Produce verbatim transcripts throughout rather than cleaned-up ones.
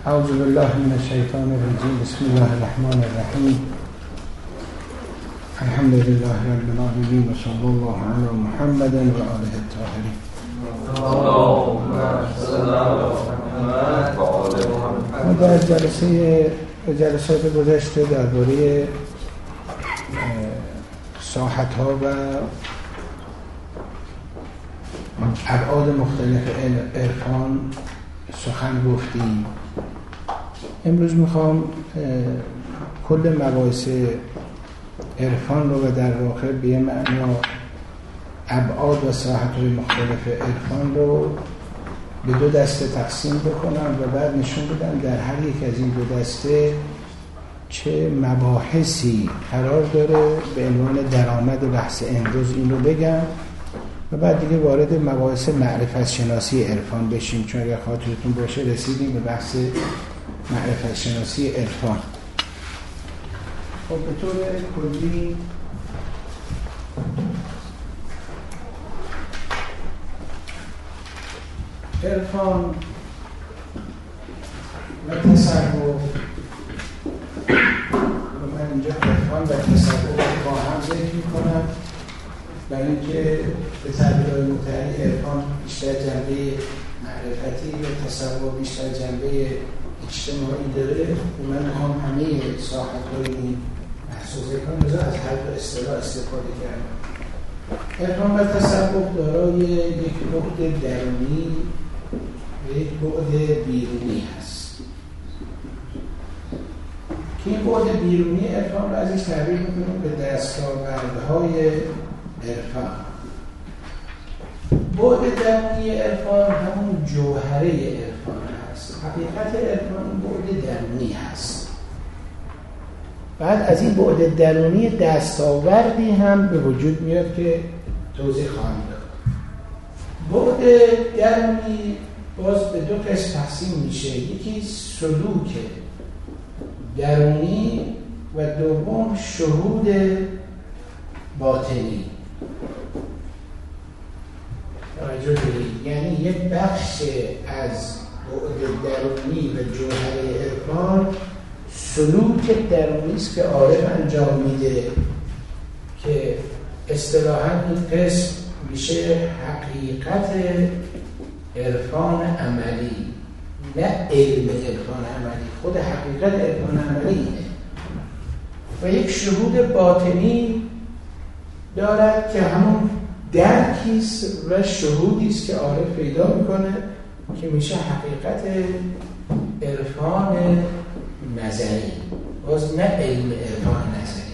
اعوذ بالله من الشیطان الرجیم. بسم الله الرحمن الرحیم. الحمد لله رب العالمین و صلی الله علی محمد و آله الطاهرین. ما در جلسه جلسات گذشته درباره ساحت‌ها و ابعاد مختلف عرفان سخن گفتیم. امروز میخوام کل مباحث عرفان رو و در واقع به یه معنا ابعاد و ساحت‌های مختلف عرفان رو به دو دسته تقسیم بکنم و بعد نشون بدم در هر یک از این دو دسته چه مباحثی قرار داره. به عنوان درآمد بحث امروز این رو بگم و بعد دیگه وارد مباحث معرفت شناسی عرفان بشیم، چون اگر خاطرتون باشه رسیدیم به بحث معرفت شناسی عرفان. خب به طور کلی عرفان و تصوف، من اینجا عرفان و تصوف با هم ذکر می‌کنم برای اینکه به تعبیرهای متعدی عرفان بیشتر جنبه معرفتی و تصوف بیشتر جنبه اجتماعی داره و من هم همه ساحت‌های این بحث و ذکر از هر دو اصطلاح استفاده کردم. عرفان و تصوف دارای یک بعد درونی و یک بعد بیرونی هست که این بعد بیرونی عرفان رو ازش تعبیر می‌کنیم به دستاوردهای عرفان. بعد درونی عرفان همون جوهره عرفان هست. حقیقت عرفان این بعد درونی هست. بعد از این بعد درونی دستاوردی هم به وجود میاد که توضیح خواهم داد. بعد درونی باز به دو قسم تقسیم میشه. یکی سلوک درونی و دوم شهود باطنی. توجه کنید، یعنی یک بخش از بعد درونی و جوهره عرفان سلوک درونی است که عارف انجام میده که اصطلاحاً این قسم میشه حقیقت عرفان عملی، نه علم عرفان عملی. خود حقیقت عرفان عملی اینه. و یک شهود باطنی دارد که همون درکیست و شهودیست که عارف پیدا میکنه که میشه حقیقت عرفان نظری، باز نه علم عرفان نظری.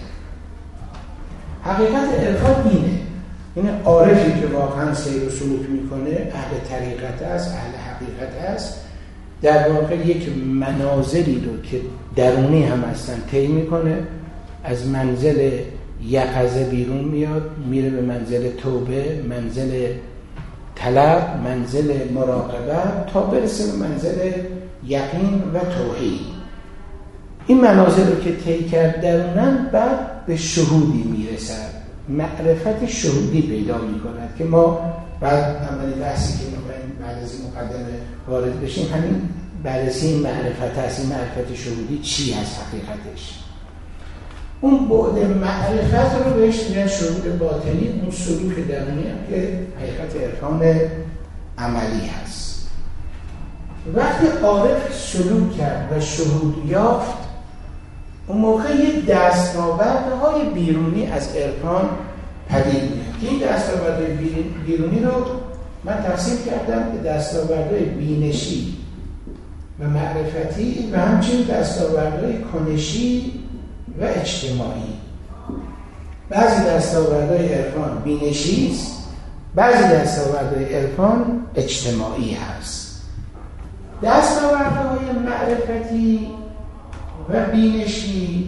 حقیقت عرفان اینه، این عارفی که واقعا سیر و سلوک میکنه، اهل طریقت است، اهل حقیقت است، در واقع یک منازلی رو که درونی هم هستن طی میکنه. از منزل یقظه بیرون میاد، میره به منزل توبه، منزل طلب، منزل مراقبه، تا برسه به منزل یقین و توحید. این منازل رو که طی کرد درونن، بعد به شهودی میرسد، معرفت شهودی پیدا میکند که ما بعد اولی بحثی که میخوایم بعد از این مقدمه وارد بشیم همین بررسی این معرفت هست. این معرفت شهودی چی هست حقیقتش؟ اون بعد معرفت رو بهش میگن شهود باطنی، اون سلوک درونی هم که حقیقت عرفان عملی هست. وقتی عارف سلوک کرد و شهود یافت، اون موقع یک دستاوردهای بیرونی از عرفان پدید میاد که این دستاوردهای بیرونی رو من تقسیم کردم به دستاوردهای بینشی و معرفتی و همچنین دستاوردهای کنشی و اجتماعی. بعضی دستاوردهای عرفان بینشی است، بعضی دستاوردهای عرفان اجتماعی هست. دستاوردهای معرفتی و بینشی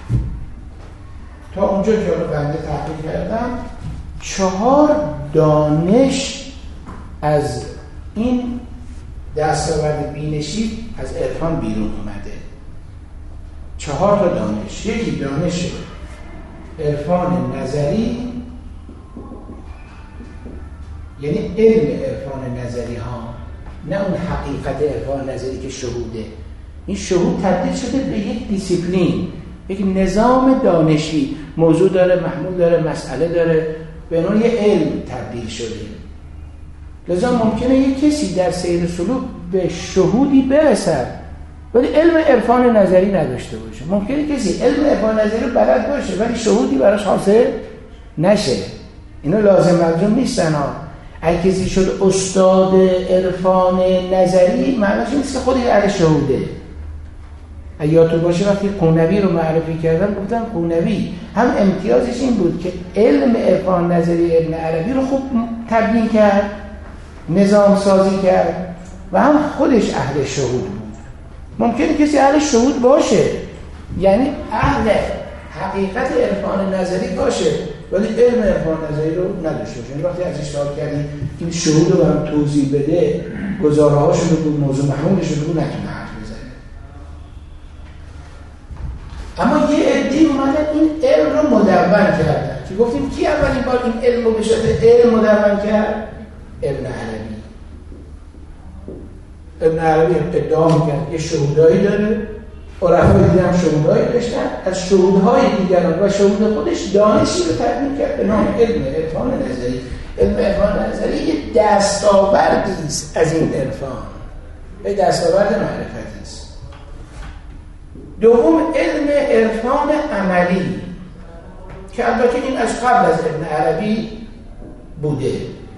تا اونجا که رو بنده تحقیق کردم، چهار دانش از این دستاورد بینشی از عرفان بیرون اومده. چهار تا دانش. یکی دانش عرفان نظری، یعنی علم عرفان نظری ها، نه اون حقیقت عرفان نظری که شهوده. این شهود تبدیل شده به یک دیسیپلین، یک نظام دانشی، موضوع داره، محمول داره، مسئله داره، به نوع یه علم تبدیل شده. لذا ممکنه یک کسی در سیر سلوک به شهودی برسد ولی علم عرفان نظری نداشته باشه. ممکنه کسی علم عرفان نظری رو بلد باشه ولی شهودی براش حاصل نشه. اینا لازم ملزوم نیستن ها. اگه کسی شد استاد عرفان نظری معناش نیست که خودش اهل شهوده. یادتون باشه وقتی قونوی رو معرفی کردم گفتم قونوی هم امتیازش این بود که علم عرفان نظری ابن عربی رو خوب تبیین کرد، نظام سازی کرد و هم خودش اهل شهود بود. ممکنه کسی اهل شهود باشه، یعنی اهل حقیقت عرفان نظری باشه ولی علم عرفان نظری رو نداشته باشه. یعنی وقتی ازش سوال کردی این شهود رو برام توضیح بده، گزاره هاشو بگو، موضوع محمولش رو بگو، نتونه حرف بزنه. اما یه عده‌ای اومدن این علم رو مدون کردن که گفتیم کی اولین بار این علم رو به شکل علم مدون کرد؟ ابن عربی. ابن عربی ادعا می‌کرد یه شهودایی داره، عرفای دیگه هم شهودایی داشتن، از شهودهای دیگران و شهود خودش دانشی رو تدوین کرد به نام علم عرفان نظری. علم عرفان نظری یه دستاوردی است از این عرفان، یه دستاورد معرفتی است. دوم علم عرفان عملی که البته این از قبل از ابن عربی بوده.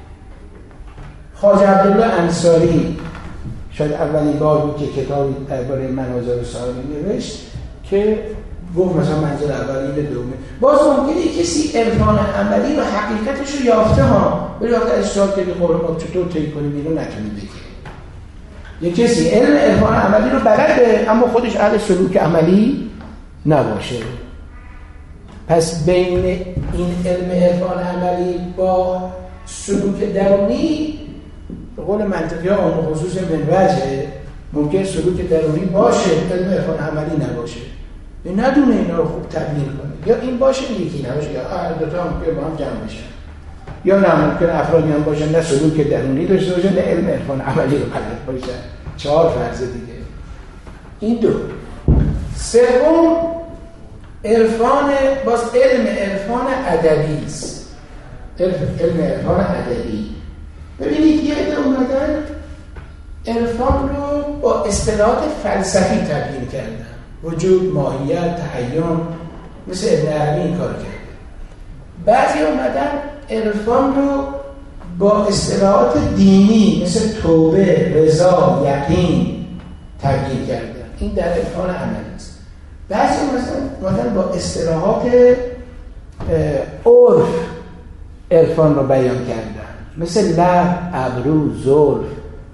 خواجه عبدالله انصاری شاید اولین بار بود که کتابی درباره مناظر سالمی نوشت که گفت مثلا منزل اولی به دومه. باز ممکنه کسی عرفان عملی و حقیقتش رو یافته ها ولی وقتی از سوال کردی قرآن ما چطور طی کنیم اینو نتونی بگی. یک کسی علم عرفان عملی رو بلده اما خودش اهل سلوک عملی نباشه. پس بین این علم عرفان عملی با سلوک درونی به قول منطقی ها اون خصوص من وجه ممکن سلوک درونی باشه علم عرفان عملی نباشه. این ندونه اینا رو خوب تبیین کنه، یا این باشه یکی نباشه، یا هر دوتا هم که با هم جمع بشن، یا نه ممکن افرادی هم باشن نه سلوک درونی داشته باشن نه علم عرفان عملی رو بلد باشن. چهار فرض دیگه. این دو. سوم عرفان، باز علم عرفان ادبی است. علم عرفان ادبی. ببینید یه عده اومدن عرفان رو با اصطلاحات فلسفی تبیین کردن، وجود، ماهیت، تحیون، مثل ابن عربی این کار کرده. بعضی اومدن عرفان رو با اصطلاحات دینی مثل توبه، رضا، یقین تبیین کردن. این در عرفان عملی است. بعضی اومدن با اصطلاحات عرف عرفان رو بیان کردن مثل لب، ابرو، زلف.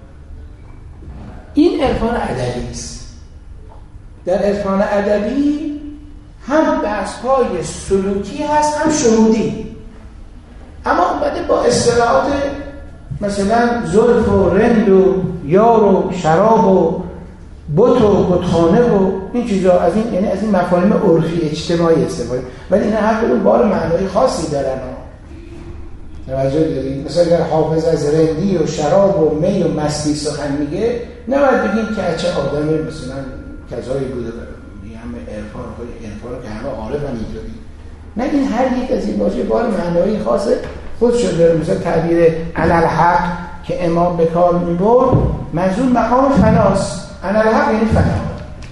این عرفان ادبی است. در عرفان ادبی هم بحث‌های سلوکی هست هم شهودی، اما اومده با اصطلاحات مثلا زلف و رند و یار و شراب و بت و بتخانه و این چیزا، از این یعنی از این مفاهیم عرفی اجتماعی استفاده، ولی اینا هر کدوم بار معنای خاصی دارن. توجه دارید؟ مثلا اگر حافظ از رندی و شراب و می و مستی سخن میگه نباید بگیم که چه آدمی مثلا کذایی بوده میگم عرفان خود عرفان که همه عارف هم اینطوری. نه، این هر یک از این باشه بار معنایی خاصه خودشون داره. مثلا تعبیر انالحق که امام به کار میبرد منظور مقام فناست. انالحق یعنی فنا.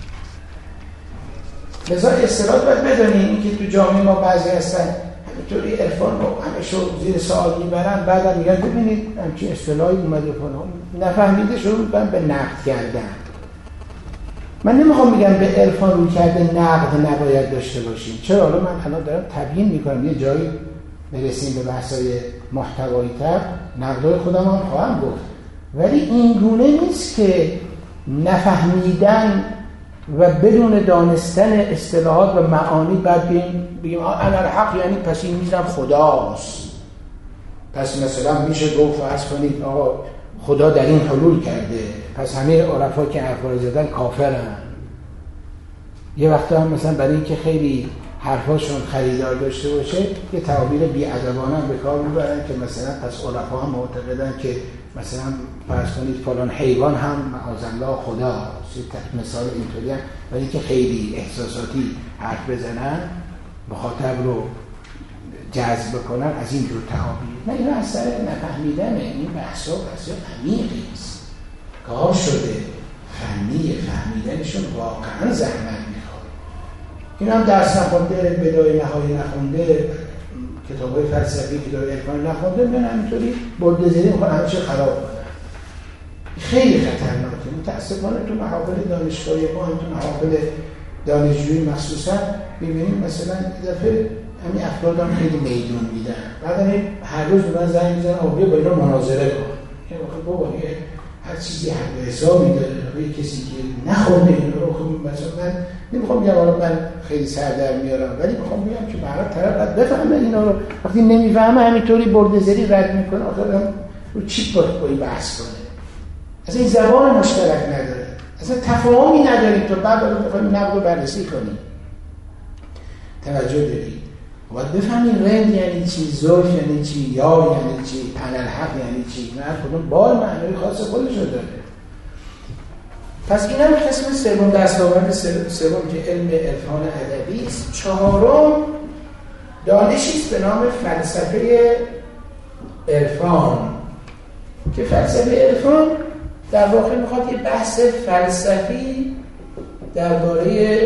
لذا اصطلاح باید بدونیم که تو جامعه ما بعضی هستن همینطوری عرفان رو همه شو زیر سوال میبرن، بعدم میگن ببینید همچین اصطلاحی اومده فلان، نفهمیده شروع میکنن به نقد کردن. من نمیخوام میگم به عرفان رو کرده نقد نباید داشته باشیم. چرا؟ حالا من الان دارم تبیین میکنم، یه جایی برسیم به بحث‌های محتوایی تر نقدای خودم هم خواهم گفت، ولی این گونه نیست که نفهمیدن و بدون دانستن اصطلاحات و معانی بعد بگیم بگیم انالحق یعنی پس این میزم خداست، پس مثلا میشه گفت فرض کنید آقا خدا در این حلول کرده پس همه عرفا که حرفا رو زدن کافرن. یه وقتا هم مثلا برای اینکه خیلی حرفاشون خریدار داشته باشه یه تعابیر بی‌ادبانه به کار میبرن که مثلا پس عرفا هم معتقدن که مثلا فرض کنید فلان حیوان هم معاذالله خدا مثال اینطوری هم، ولی که خیلی احساساتی حرف بزنن مخاطب رو جذب کنن از این جور تعابیر. نه این اثر نفهمیدنه، این بحثا بحثا عمیقی است، کار شده فنی، فهمیدنشون واقعا زحمت میخواد. این هم درس نخونده، بدای نهایی نخونده، کتابای فلسفی، کتابای عرفانی نخونده، من همینطوری برده‌زنی میکنه همه چی خراب کنه. خیلی خطرناکه. متاسفانه تو محافل دانشگاهی ما، هم تو محافل دانشجویی مخصوصا میبینیم مثلا دفعه همین افراد هم خیلی میدون میدن، بعد هر روز به من زنگ میزنن آبیا با اینا مناظره کن. یعنی واقعا بابا یه هر چیزی حق حسابی داره. یه کسی که نخونده اینا رو، خب مثلا من نمیخوام بگم حالا من خیلی سر در میارم، ولی میخوام بگم که برای طرف باید بفهمه اینا رو. وقتی نمیفهمه همینطوری برده‌زنی رد میکنه، آخر رو چی باید با این بحث کنه؟ اصلا این زبان مشترک نداره، اصلا تفاهمی نداریم تا بعد رو بفهمیم نقد رو بررسی کنیم. توجه دارید؟ باید بفهمیم رند یعنی چی، زلف یعنی چی، یا یعنی چی، انالحق یعنی چی. نه کدوم بال معنی خاص خودش رو داره. پس این هم قسم سوم، دستاورد سوم که علم عرفان ادبی است. چهارم دانشی است به نام فلسفه عرفان، که فلسفه عرفان در واقع میخواد یه بحث فلسفی درباره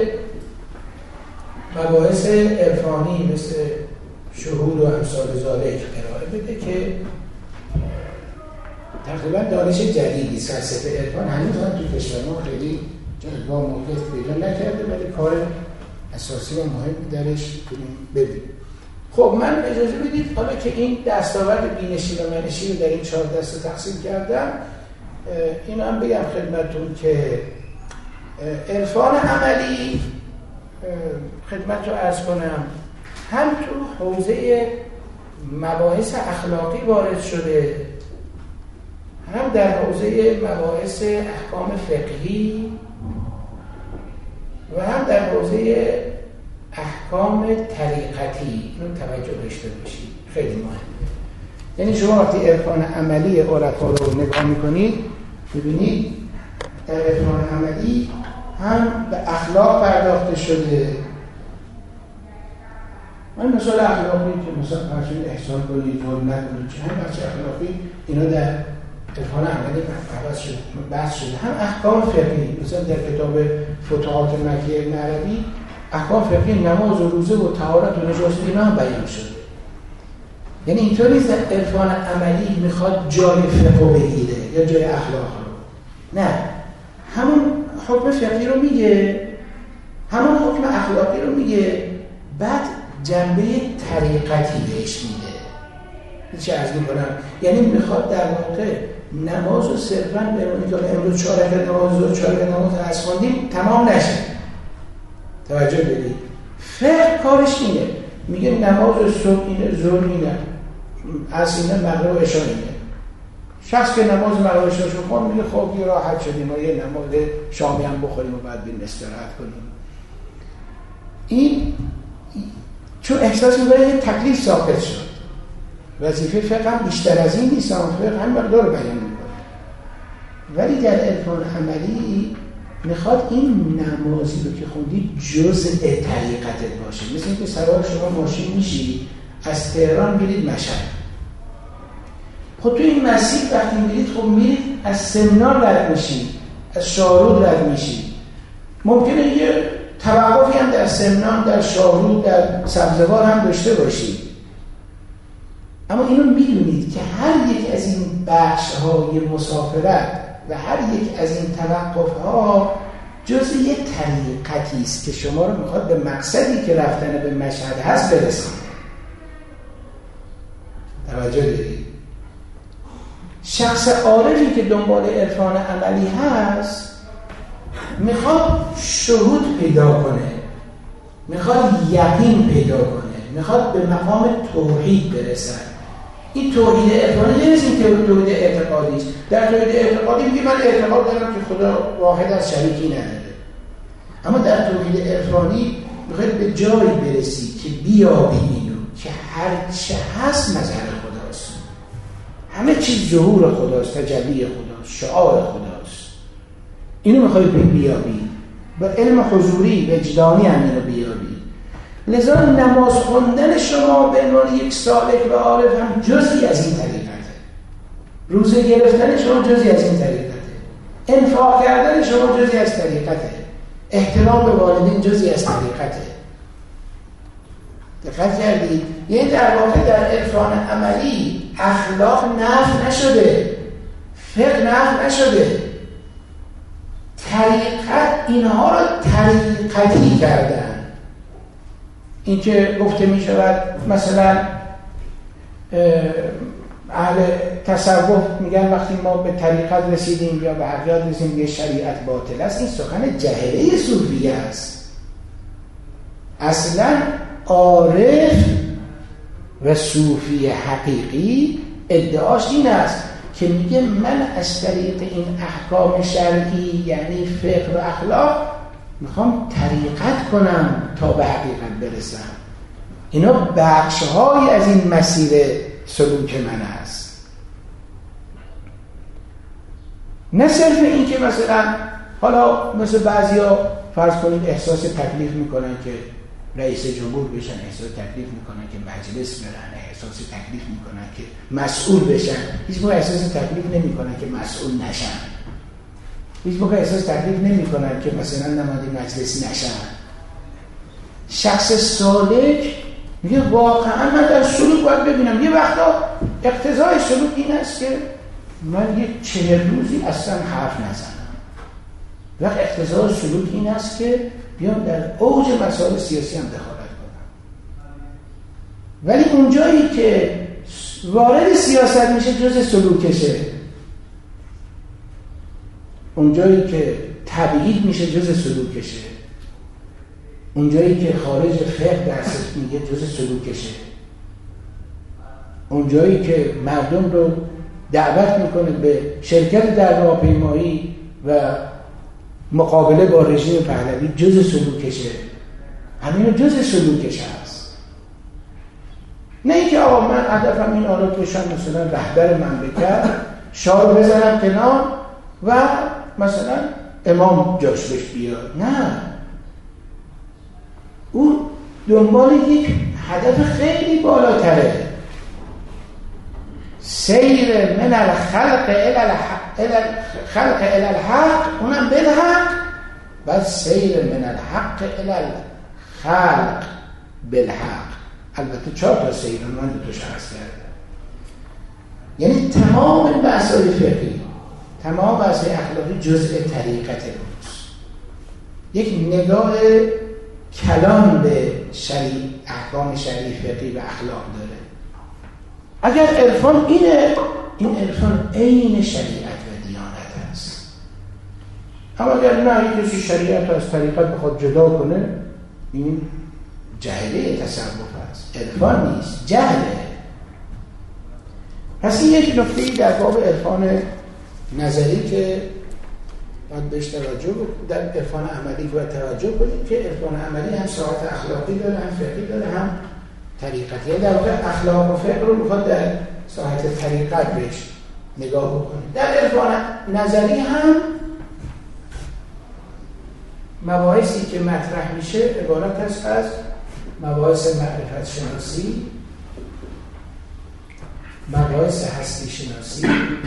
مباحث عرفانی مثل شهود و امثال ذالک ارائه بده که تقریبا دانش جدیدی است. فلسفه عرفان هنوز هم تو کشور ما خیلی جایگاه موقعیت پیدا نکرده، ولی کار اساسی و مهمی درش کنیم ببینیم. خب من اجازه بدید حالا که این دستاورد بینشی و منشی رو در این چهار دسته تقسیم کردم، اینو هم بگم خدمتون که عرفان عملی خدمت رو عرض کنم هم تو حوزه مباحث اخلاقی وارد شده، هم در حوزه مباحث احکام فقهی و هم در حوزه احکام طریقتی. اینو توجه داشته باشید، خیلی مهمه. یعنی شما وقتی عرفان عملی عرفا رو نگاه میکنید ببینید در عرفان عملی هم به اخلاق پرداخته شده. من مثال اخلاقی که مثلا فرض احسان کنید، ظلم نکنید، چه هم بحث اخلاقی اینا در عرفان عملی بحث شده، بحث شده. هم احکام فقهی، مثلا در کتاب فتوحات مکیه ابن عربی احکام فقهی نماز و روزه و طهارت و نجاست اینا هم بیان شده. یعنی اینطوری نیست عرفان عملی میخواد جای فقه بگیره یا جای اخلاق رو، نه، همون حکم فقهی رو میگه، همون حکم اخلاقی رو میگه، بعد جنبه طریقتی بهش میده. چه عرض میکنم؟ یعنی میخواد در واقع نماز و صرفاً بمونه که امروز چهار رکعت نماز و چهار رکعت نماز عصر خوندیم تمام نشه. توجه بدید. فقه کارش اینه، میگه نماز صبح اینه، ظهر اینه، عصر اینه، مغرب و عشا اینه. شخص که نماز مغرب و عشا رو خوند میگه خب یه راحت شدیم و یه نماز شامی هم بخوریم و بعد بریم استراحت کنیم. این چون احساس می‌کنه یه تکلیف ساقط شد، وظیفه فقه هم بیشتر از این نیست، فقه هم مقدار بیان می‌کنه. ولی در عرفان عملی میخواد این نمازی رو که خوندی جزء طریقتت باشه. مثل اینکه سوار شما ماشین میشی از تهران میرید مشهد، خب تو این مسیر وقتی میرید خب میرید از سمنان رد میشید، از شاهرود رد میشید، ممکنه یه توقفی هم در سمنان، در شاهرود، در سبزوار هم داشته باشید، اما اینو میدونید که هر یک از این بخش های مسافرت و هر یک از این توقف ها جزء یک طریقتی است که شما رو میخواد به مقصدی که رفتن به مشهد هست برسونه. توجه دارید؟ شخص عارفی که دنبال عرفان عملی هست میخواد شهود پیدا کنه، میخواد یقین پیدا کنه، میخواد به مقام توحید برسه. این توحید عرفانی نیست، این توحید اعتقادی است. در توحید اعتقادی میگه من اعتقاد دارم که خدا واحد از شریکی نداره، اما در توحید عرفانی میخواد به جایی برسی که بیابی اینو که هر چه هست مظهر خداست، همه چیز ظهور خداست، تجلی خداست، شعار خداست. اینو میخوای بیابی، با علم حضوری وجدانی هم اینو بیابی. لذا نماز خوندن شما به عنوان یک سالک و عارف هم جزئی از این طریقته. روزه گرفتن شما جزئی از این طریقته. انفاق کردن شما جزئی از طریقته. احترام به والدین جزئی از طریقته. دقت کردید؟ یعنی در واقع در عرفان عملی اخلاق نفی نشده، فقه نفی نشده، طریقت اینها رو طریقتی کردن. این که گفته می شود مثلا اهل تصوف میگن وقتی ما به طریقت رسیدیم یا به حقیقت رسیدیم یه شریعت باطل است، این سخن جاهله صوفیه است. اصلا عارف و صوفی حقیقی ادعاش این است که میگه من از طریق این احکام شرعی یعنی فقه و اخلاق میخوام طریقت کنم تا به حقیقت برسم. اینا بخش‌های از این مسیر سلوک من است. نه صرف این که مثلا حالا مثل بعضیا فرض کنید احساس تکلیف میکنن که رئیس جمهور بشن، احساس تکلیف میکنن که مجلس برن، احساس تکلیف میکنن که مسئول بشن. هیچ موقع احساس تکلیف نمیکنن که مسئول نشن. هیچ موقع احساس تکلیف نمیکنن که مثلا نماینده مجلس نشن. شخص سالک میگه واقعا من در سلوک باید ببینم. یه وقتا اقتضای سلوک این است که من یک چهل روزی اصلا حرف نزنم. وقت اقتضای سلوک این است که بیام در اوج مسائل سیاسی هم دخالت کنم. ولی اونجایی که وارد سیاست میشه جز سلوکشه، اونجایی که تبعید میشه جز سلوکشه، اونجایی که خارج فقه درسش میگه جز سلوکشه، اونجایی که مردم رو دعوت میکنه به شرکت در راهپیمایی و مقابله با رژیم پهلوی جز سلوکشه. همین جز سلوکش هست. نه اینکه آقا من هدفم این آلا بشم مثلا رهبر مملکت، شاه رو بزنم کنار و مثلا امام جاش بهش بیاد. نه، او دنبال یک هدف خیلی بالاتره. سیر من الخلق الى الخلق الى الحق، اونم بالحق، بعد سیر من الحق الى الخلق بالحق. البته چهار تا سیر من دو تاش عرض کردم. یعنی تمام بحث‌های فقهی، تمام بحث‌های اخلاقی جزء طریقت اوست. یک نگاه کلان به شریع، احکام شریع فقهی و اخلاق داره. اگر عرفان اینه، این عرفان عین شریعت و دیانت است. اما اگر نه کسی شریعت از طریقت بخواد جدا کنه، این جهله تصوف است، عرفان نیست، جهله. پس این یک نکته‌ای در باب عرفان نظری که باید بهش توجه بکنید. در عرفان عملی باید توجه کنید که عرفان عملی هم ساعت اخلاقی داره، هم فقهی داره، هم طریقتی. یعنی در واقع اخلاق و فقه رو میخواد در ساحت طریقت بهش نگاه بکنید. در عرفان نظری هم مباحثی که مطرح میشه عبارت است از مباحث معرفت شناسی، مباحث هستی شناسی،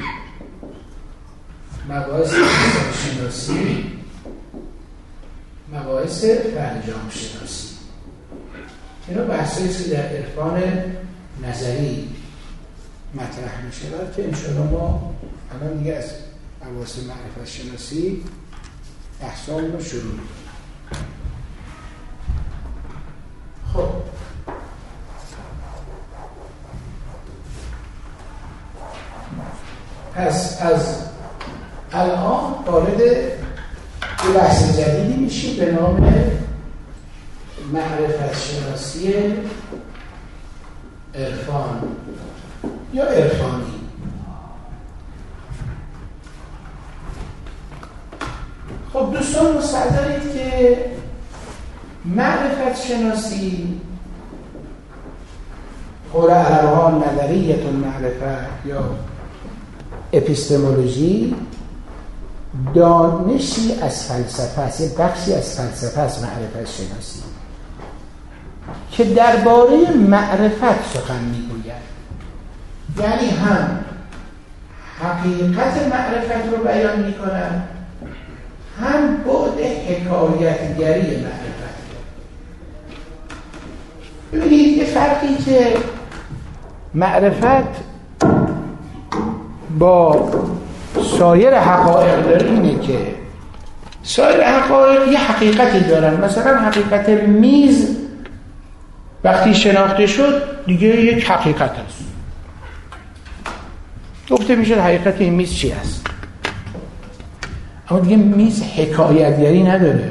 مباحث انسان شناسی، مباحث فرجام شناسی. اینا بحثایی که در عرفان نظری مطرح میشه که انشاءالله ما الان دیگه از مباحث معرفت شناسی بحثامون رو شروع می‌کنیم. خب پس از الان وارد یه بحث جدیدی میشیم به نام معرفت شناسی عرفان یا عرفانی. خب دوستان مستحضرید که معرفت شناسی قول عربان نظریت المعرفت یا اپیستمولوژی دانشی از فلسفه است، یه بخشی از فلسفه است، معرفت شناسی، که درباره معرفت سخن میگوید. یعنی هم حقیقت معرفت رو بیان میکنن، هم بعد حکایتگری معرفت. ببینید یه فرقی که معرفت با سایر حقایق داره اینه که سایر حقایق یه حقیقتی دارن. مثلا حقیقت میز وقتی شناخته شد دیگه یک حقیقت است، گفته میشه حقیقت این میز چی است. اما دیگه میز حکایتگری نداره،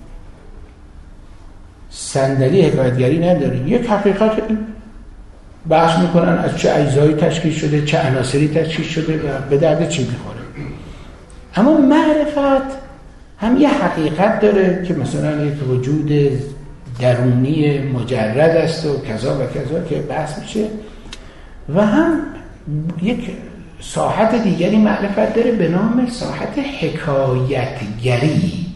صندلی حکایتگری نداره، یک حقیقت. بحث میکنن از چه اجزایی تشکیل شده، چه عناصری تشکیل شده و به درد چی میخوره. اما معرفت هم یه حقیقت داره که مثلا یک وجود درونی مجرد است و کذا و کذا که بحث میشه، و هم یک ساحت دیگری معرفت داره به نام ساحت حکایتگری.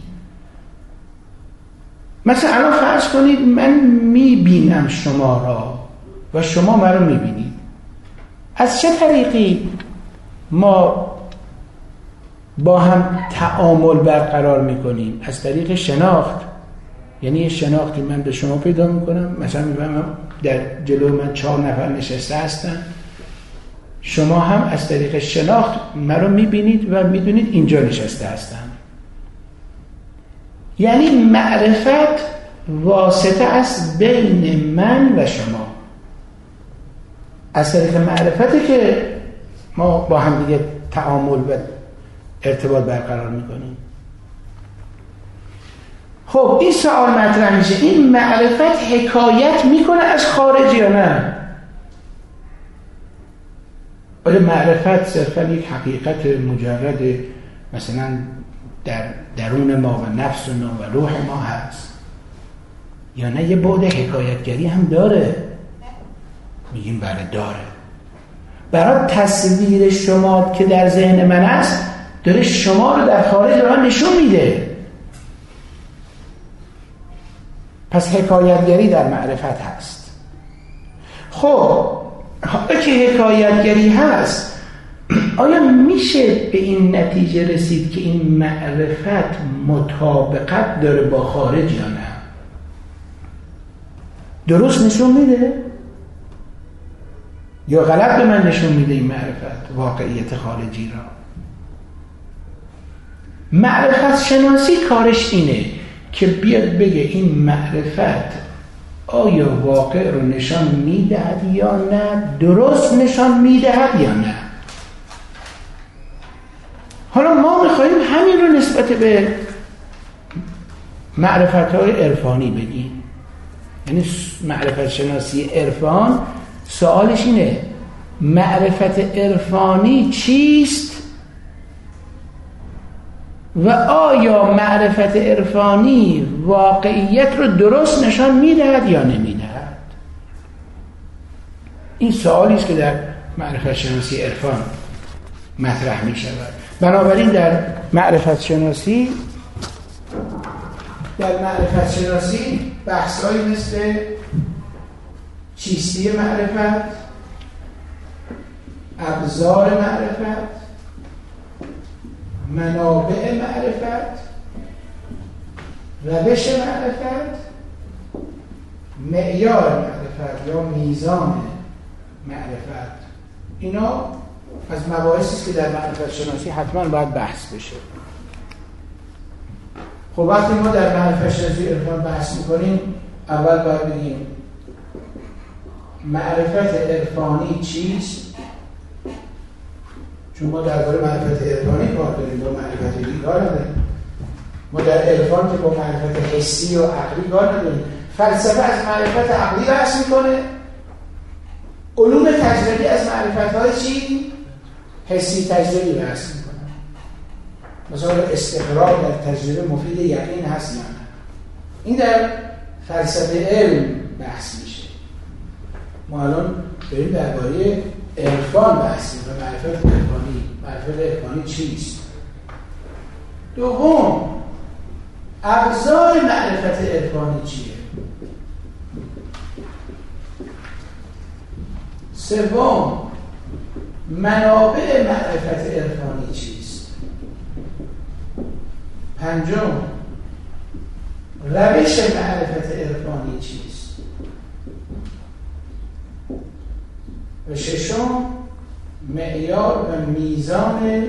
مثلا الان فرض کنید من میبینم شما را و شما من رو میبینید. از چه طریقی ما با هم تعامل برقرار میکنیم؟ از طریق شناخت. یعنی یه شناختی من به شما پیدا میکنم، مثلا میبینم در جلو من چهار نفر نشسته هستن، شما هم از طریق شناخت من رو میبینید و میدونید اینجا نشسته هستن. یعنی معرفت واسطه است بین من و شما. از طریق معرفتی که ما با هم دیگه تعامل و ارتباط برقرار میکنیم. خب این سوال مطرح میشه، این معرفت حکایت میکنه از خارج یا نه؟ آیا معرفت صرفا یک حقیقت مجرد مثلا در درون ما و نفس ما و روح ما هست، یا نه یه بعد حکایتگری هم داره؟ میگیم بله داره. برای تصویر شما که در ذهن من است داره شما رو در خارج به من نشون میده. پس حکایتگری در معرفت هست. خب حالا که حکایتگری هست، آیا میشه به این نتیجه رسید که این معرفت مطابقت داره با خارج یا نه؟ درست نشون میده یا غلط به من نشون میده این معرفت واقعیت خارجی را؟ معرفت شناسی کارش اینه که بیاد بگه این معرفت آیا واقع رو نشان میدهد یا نه، درست نشان میدهد یا نه. حالا ما میخواییم همین رو نسبت به معرفت‌های عرفانی بگیم. یعنی معرفت شناسی عرفان سوالش اینه معرفت عرفانی چیست و آیا معرفت عرفانی واقعیت رو درست نشان میدهد یا نمیدهد؟ این سوالی است که در معرفت شناسی عرفان مطرح می شود. بنابراین در معرفت شناسی در معرفت شناسی بحث‌هایی مثل چیستی معرفت، ابزار معرفت، منابع معرفت، روش معرفت، معیار معرفت یا میزان معرفت، اینا از مباحثی است که در معرفت شناسی حتما باید بحث بشه. خب وقتی ما در معرفت شناسی عرفان بحث میکنیم، اول باید بگیم معرفت عرفانی چیست؟ چون ما درباره معرفت عرفانی کار داریم، با معرفت دیگری کار نداریم. ما در عرفان که با معرفت حسی و عقلی کار نداریم. فلسفه از معرفت عقلی بحث میکنه، علوم تجربی از معرفت‌های چی؟ حسی تجربی بحث میکنه. مثلا استقرار در تجربه مفید یقین هست یا نه؟ این در فلسفه علم بحث میشه. ما الان داریم درباره عرفان بحث میکنیم، معرفت عرفانی. معرفت عرفانی چیست. دوم، ابزار معرفت عرفانی چیه. سوم، منابع معرفت عرفانی چیست. پنجم، روش معرفت عرفانی چیست. و ششم، معیار و میزان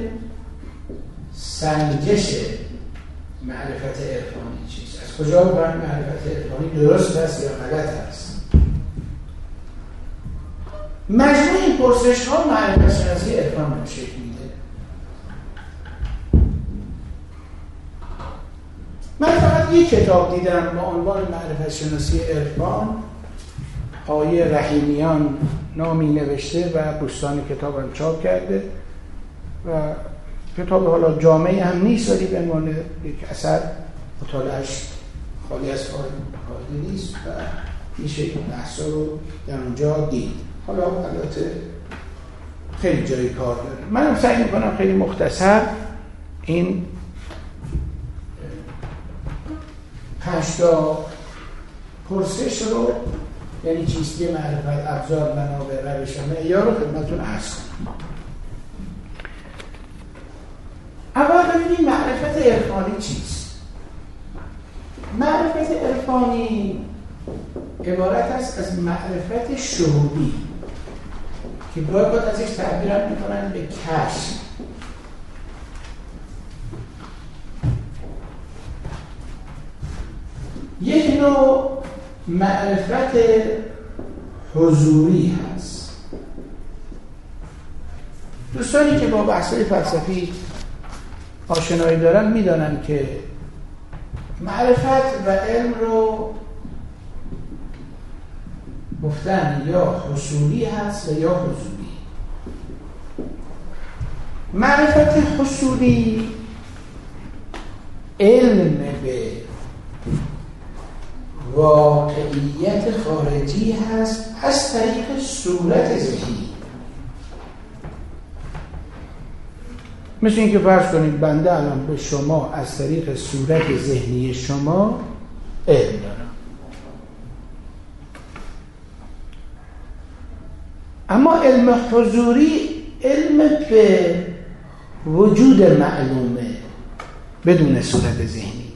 سنجش معرفت عرفانی چیست. از کجا باید معرفت عرفانی درست است یا غلط است. مجموع این پرسش ها معرفت شناسی عرفان رو شکل میده. من فقط یک کتاب دیدم با عنوان معرفت شناسی عرفان، آقای رحیمیان نامی نوشته و بستان کتاب هم چاپ کرده و کتاب حالا جامعی هم نیست ولی به عنوان یک اثر مطالعه‌اش خالی از فایده نیست و میشه این بحثا رو در اونجا دید. حالا البته خیلی جای کار داره. منم سعی میکنم خیلی مختصر این پنج تا پرسش رو، یعنی چیستی معرفت، ابزار، منابع، روش و معیار رو خدمتتون عرض کنم. اول ببینید معرفت عرفانی چیست. معرفت عرفانی عبارت است از معرفت شهودی که باید باید ازش تعبیر میکنن به کشف. یک نوع معرفت حضوری هست. دوستانی که با بحث‌های فلسفی آشنایی دارن میدانن که معرفت و علم رو گفتن یا حصولی هست و یا حضوری. معرفت حصولی علم به واقعیت خارجی هست از طریق صورت ذهنی. مثل اینکه فرض کنید بنده الان به شما از طریق صورت ذهنی شما علم دارم، اما علم حضوری علم به وجود معلومه بدون صورت ذهنی.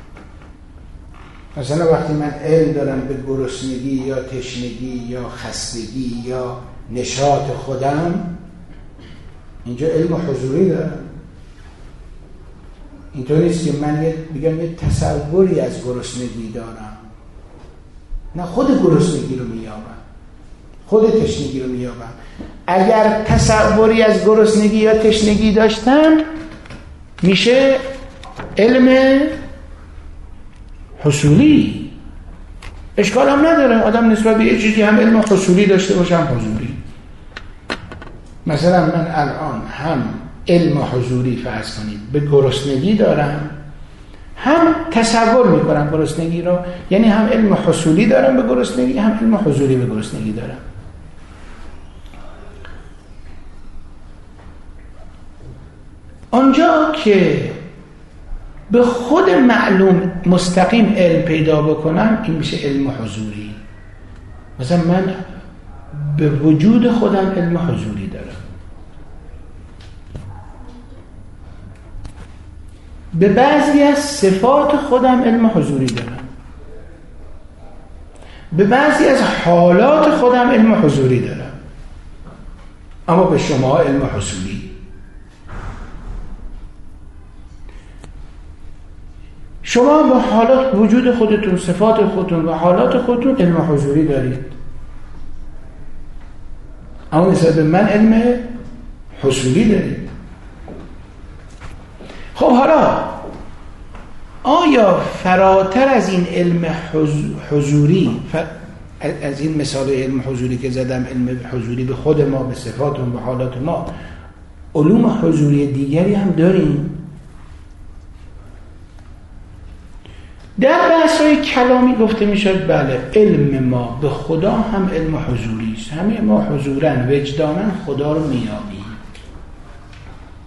مثلا وقتی من علم دارم به گرسنگی یا تشنگی یا خستگی یا نشاط خودم، اینجا علم حضوری دارم. اینطور نیست که من یه بگم یه تصوری از گرسنگی دارم، نه، خود گرسنگی رو میابم، خود تشنگی رو میابم. اگر تصوری از گرسنگی یا تشنگی داشتم میشه علم حصولی. اشکال هم نداره آدم نسبت به یه چیزی هم علم حصولی داشته باشه هم حضوری. مثلا من الان هم علم حضوری فرض کنید به گرسنگی دارم، هم تصور میکنم گرسنگی رو، یعنی هم علم حصولی دارم به گرسنگی، هم علم حضوری به گرسنگی دارم. آنجا که به خود معلوم مستقیم علم پیدا بکنم این میشه علم حضوری. مثلا من به وجود خودم علم حضوری دارم، به بعضی از صفات خودم علم حضوری دارم، به بعضی از حالات خودم علم حضوری دارم، اما به شما علم حصولی. شما با حالات وجود خودتون، صفات خودتون و حالات خودتون علم حضوری دارید، اما نسبت به من علم حصولی دارید. خب حالا آیا فراتر از این علم حضوری، از این مثال علم حضوری که زدم، علم حضوری به خود ما، به صفاتون، به حالات ما، علوم حضوری دیگری هم داریم؟ در بحث‌های کلامی گفته میشد بله، علم ما به خدا هم علم حضوری است. همه ما حضوراً وجداناً خدا رو میابیم.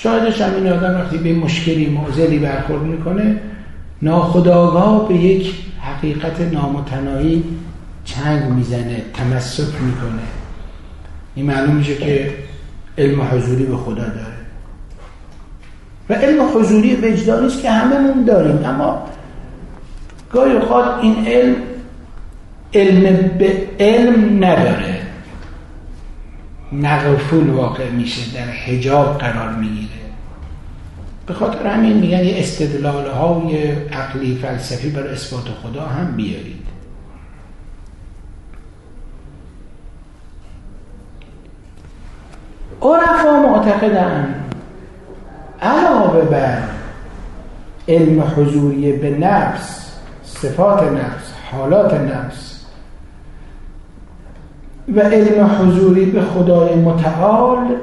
شاهدش هم این آدم وقتی به مشکلی معضلی برخورد میکنه ناخودآگاه به یک حقیقت نامتناهی چنگ میزنه، تمسک میکنه. این معلوم میشه که علم حضوری به خدا داره و علم حضوری وجدانی است که هممون داریم، اما گاهی اوقات این علم علم به علم نداره، نغفول واقع میشه، در حجاب قرار میگیره. به خاطر همین میگن یه استدلال های عقلی فلسفی برای اثبات خدا هم بیارید. عرفا معتقدن علاوه بر علم حضوری به نفس، صفات نفس، حالات نفس و علم حضوری به خدای متعال،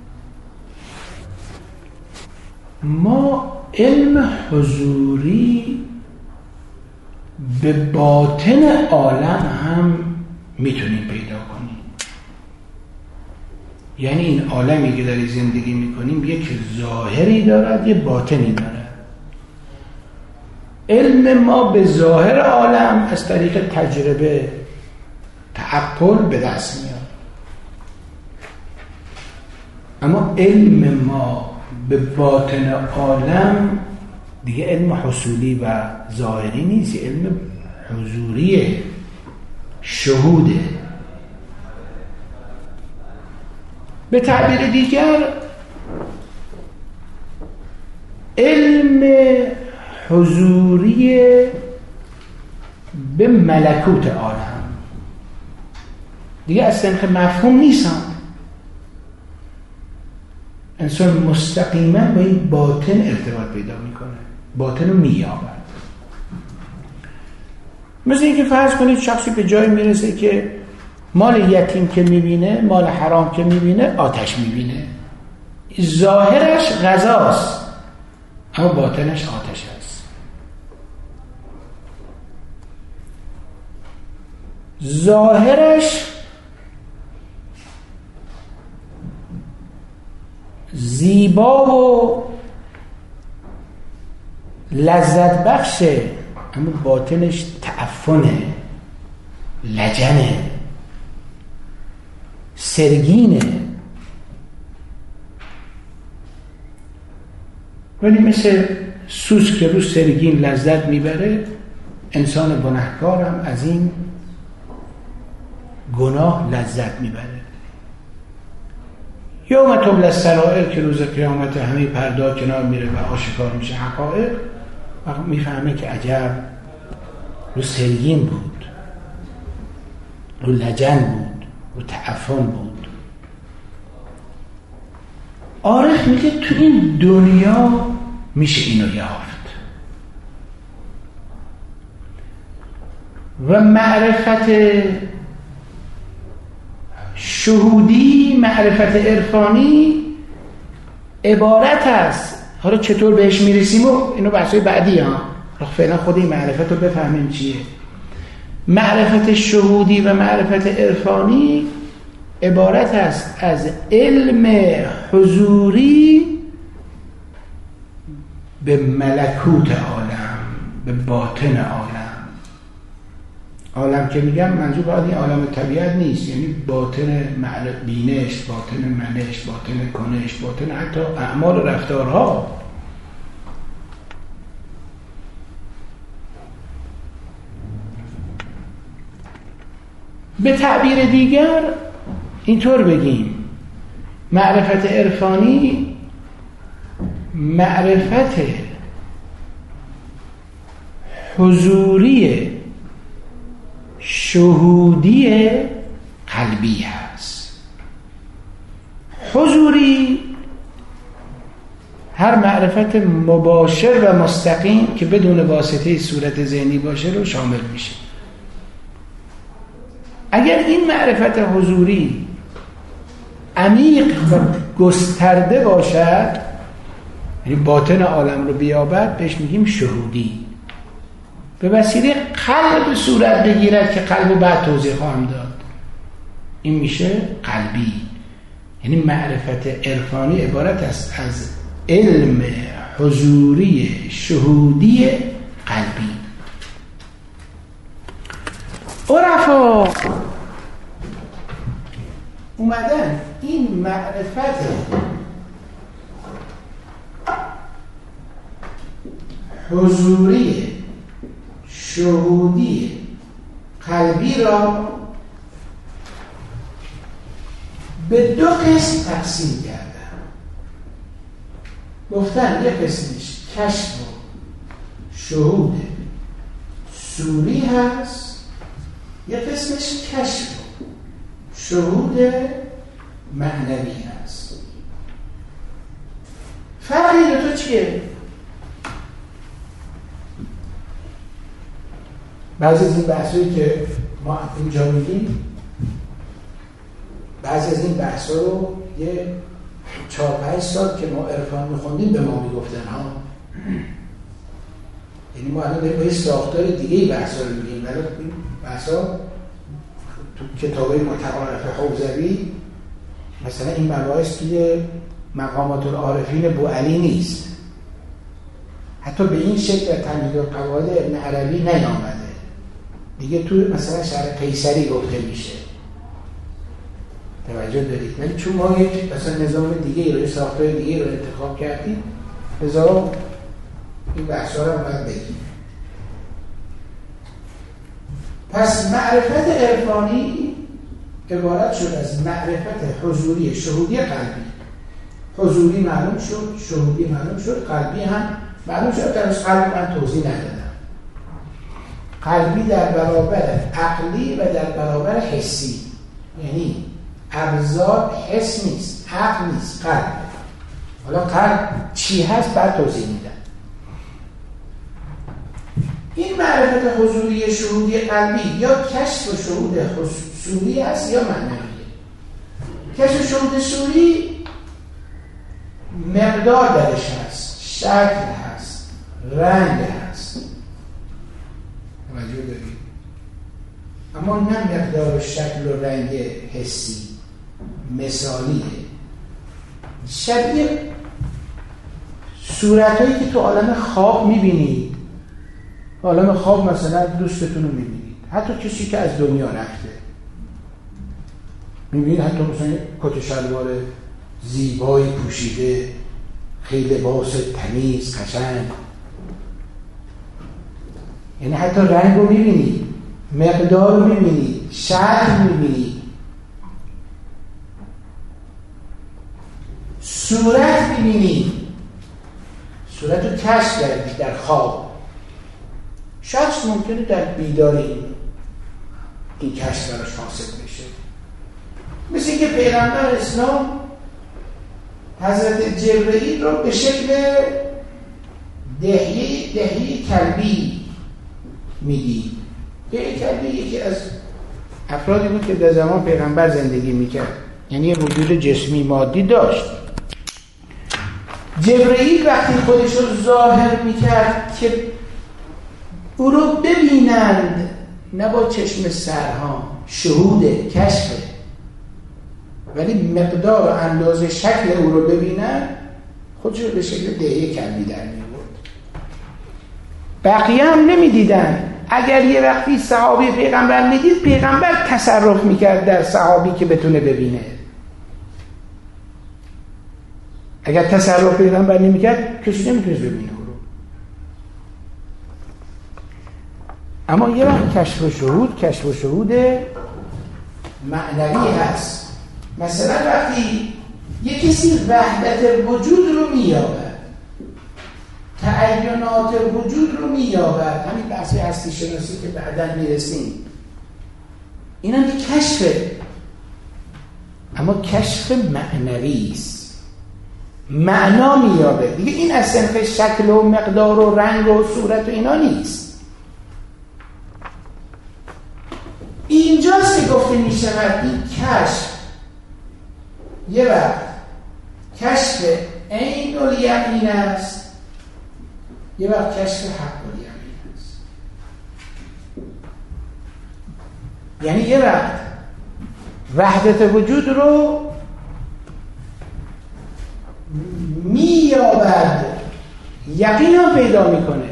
ما علم حضوری به باطن عالم هم میتونیم پیدا کنیم. یعنی این عالمی که داری زندگی میکنیم یک ظاهری دارد، یه باطنی دارد. علم ما به ظاهر عالم از طریق تجربه، تعقل به دست میاد، اما علم ما به باطن عالم دیگه علم حصولی و ظاهری نیست، علم حضوریه، شهوده. به تعبیر دیگر علم حضوری به ملکوت عالم دیگه از سنخ مفهوم نیستن. انسان مستقیما با این باطن ارتباط پیدا میکنه، باطن رو مییابد. مثل اینکه فرض کنید شخصی به جای میرسه که مال یتیم که میبینه، مال حرام که میبینه، آتش میبینه. ظاهرش غذاست اما باطنش آتش است. ظاهرش زیبا و لذت بخشه اما باطنش تعفنه، لجنه، سرگینه. ولی مثل سوسک که رو سرگین لذت میبره، انسان گناهکار هم از این گناه لذت میبره. یوم تبلی السرائر که روز قیامت همه پرده کنار میره و آشکار میشه حقایق، و میفهمه که عجب رو سرگین بود، رو لجن بود، رو تعفن بود. عارف میگه تو این دنیا میشه اینو یافت و معرفت شهودی، معرفت عرفانی عبارت است. حالا چطور بهش میرسیم و اینو بحثای بعدی ها، فعلا خود این معرفت رو بفهمیم چیه. معرفت شهودی و معرفت عرفانی عبارت است از علم حضوری به ملکوت عالم، به باطن عالم. عالم که میگم منظور باید این عالم طبیعت نیست، یعنی باطن بینش، باطن منش، باطن کنش، باطن حتی اعمال و رفتارها. به تعبیر دیگر اینطور بگیم، معرفت عرفانی معرفت حضوری شهودی قلبی هست. حضوری هر معرفت مباشر و مستقیم که بدون واسطه صورت ذهنی باشه رو شامل میشه. اگر این معرفت حضوری عمیق و گسترده باشد، یعنی باطن عالم رو بیابد، بهش میگیم شهودی. به وسیله قلب صورت بگیرد که قلب بعد توضیح خواهم داد، این میشه قلبی. یعنی معرفت عرفانی عبارت است از علم حضوری شهودی قلبی. عرفا اومدن این معرفت حضوری شهودی قلبی را به دو قسم تقسیم کردن. گفتن یک قسمش کشف و شهود صوری هست، یک قسمش کشف و شهود معنوی هست. فرق این دو تا چیه؟ بعضی از این بحثایی که ما اینجا میگیم، بعضی از این بحثا رو یه چهار پنج سال که ما عرفان میخوندیم به ما میگفتن ها. یعنی ما الان داریم با یه ساختار دیگه ای بحثا رو میگیم، ولی این بحثا تو کتابای متعارف حوزوی مثلا این مباحث توی مقامات العارفین بوعلی نیست، حتی به این شکل تمهید القواعد ابن عربی نیامده دیگه، تو مثلا شرح قیصری گفته میشه. توجه دارید؟ ولی چون ما یک مثلا نظام دیگه یا ساختار دیگه رو انتخاب کردیم، لذا این بحثا رو باید بگیم. پس معرفت عرفانی عبارت شد از معرفت حضوری شهودی قلبی. حضوری معلوم شد، شهودی معلوم شد، قلبی هم معلوم شد. در از قلب من توضیح ندادم. قلبی در برابر عقلی و در برابر حسی، یعنی ابزار حس نیست، عقل نیست، قلب. حالا قلب چی هست بعد توضیح میدم. این معرفت حضوری شهودی قلبی یا کشف و شهود حضوری هست یا معنویه. کشف و شهود صوری مقدار درش هست، شکل هست، رنگ هست. توجه دارید؟ اما نه مقدار و شکل و رنگ حسی، مثالیه. شبیه صورتایی که تو عالم خواب میبینید. عالم خواب مثلا دوستتون رو میبینید، حتی کسی که از دنیا رفته میبینید، حتی مثلا کت شلوار زیبایی پوشیده، خیلی لباس تمیز قشنگ، یعنی حتی رنگ رو میبینید، مقدار رو میبینید، شکل میبینید، صورت میبینید. صورت رو کشف کردید در خواب. شخص ممکنه در بیداری این کشف براش حاصل بشه. مثل اینکه پیغمبر اسلام حضرت جبرئیل رو به شکل دهیه دهیه کلبی میدید. دهیه کلبی یکی از افرادی بود که در زمان پیغمبر زندگی میکرد، یعنی یه وجود جسمی مادی داشت. جبرئیل وقتی خودش رو ظاهر میکرد که او رو ببینند، نه با چشم سرها، شهود کشفه، ولی مقدار و اندازه شکل او رو ببینند، خودش رو به شکل دهیه کلبی در می‌آورد. بقیه هم نمی‌دیدن. اگر یه وقتی صحابی پیغمبر میدید، پیغمبر تصرف میکرد در صحابی که بتونه ببینه. اگر تصرف پیغمبر نمیکرد، کسی نمیتونه ببینه او رو. اما یه وقت کشف و شهود، کشف و شهود معنوی هست. مثلا وقتی یه کسی وحدت وجود رو مییابد، تعینات وجود رو مییابد، همین بحث هستی شناسی که بعداً میرسیم، این هم یه کشفه، اما کشف معنوی است. معنا مییابه دیگه. این از صنف شکل و مقدار و رنگ و صورت و اینا نیست. اینجاست که گفته میشود این کشف یه وقت کشف عین الیقین است، یه وقت کشف حق الیقین است. یعنی یه وقت وحدت وجود رو مییابد یقین هم پیدا میکنه.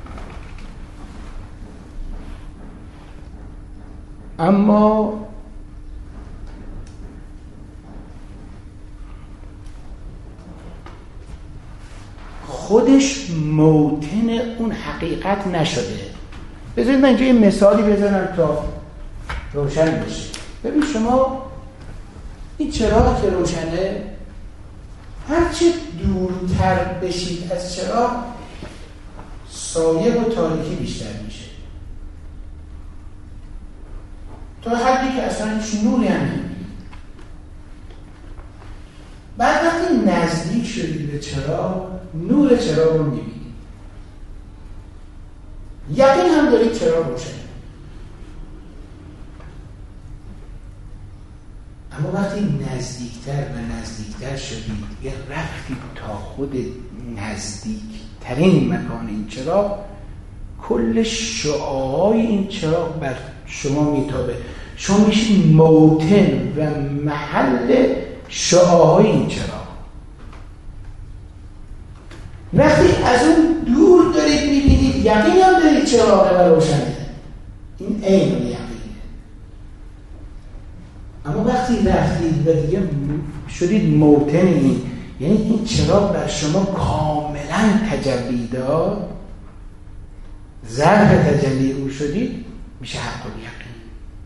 اما خودش موطن اون حقیقت نشده. بذارید من اینجا یه مثالی بزنم تا روشن بشه. ببین شما این چراغ که روشنه، هرچی دورتر بشید از چراغ سایه و تاریکی بیشتر میشه، تا حدی که اصلا هیچ نوری هم نمیبینید. بعد وقتی نزدیک شدید به چراغ، نور چراغ رو میبینید، یقین هم دارید چراغ روشنه. اما وقتی نزدیکتر و نزدیکتر شدید، یه رفتید تا خود نزدیکترین مکان این چراغ، کل شعاعهای این چراغ بر شما میتابه. شما میشید موطن و محل شعاعهای این چراغ. وقتی از اون دور دارید میبینید، یقین هم دارید چراغ و روشنه، این عین یقینه. اما وقتی رفتید و دیگه شدید موطن این، یعنی این چراغ بر شما کاملا تجلی داد، ظرف تجلی او شدید، میشه حق الیقین.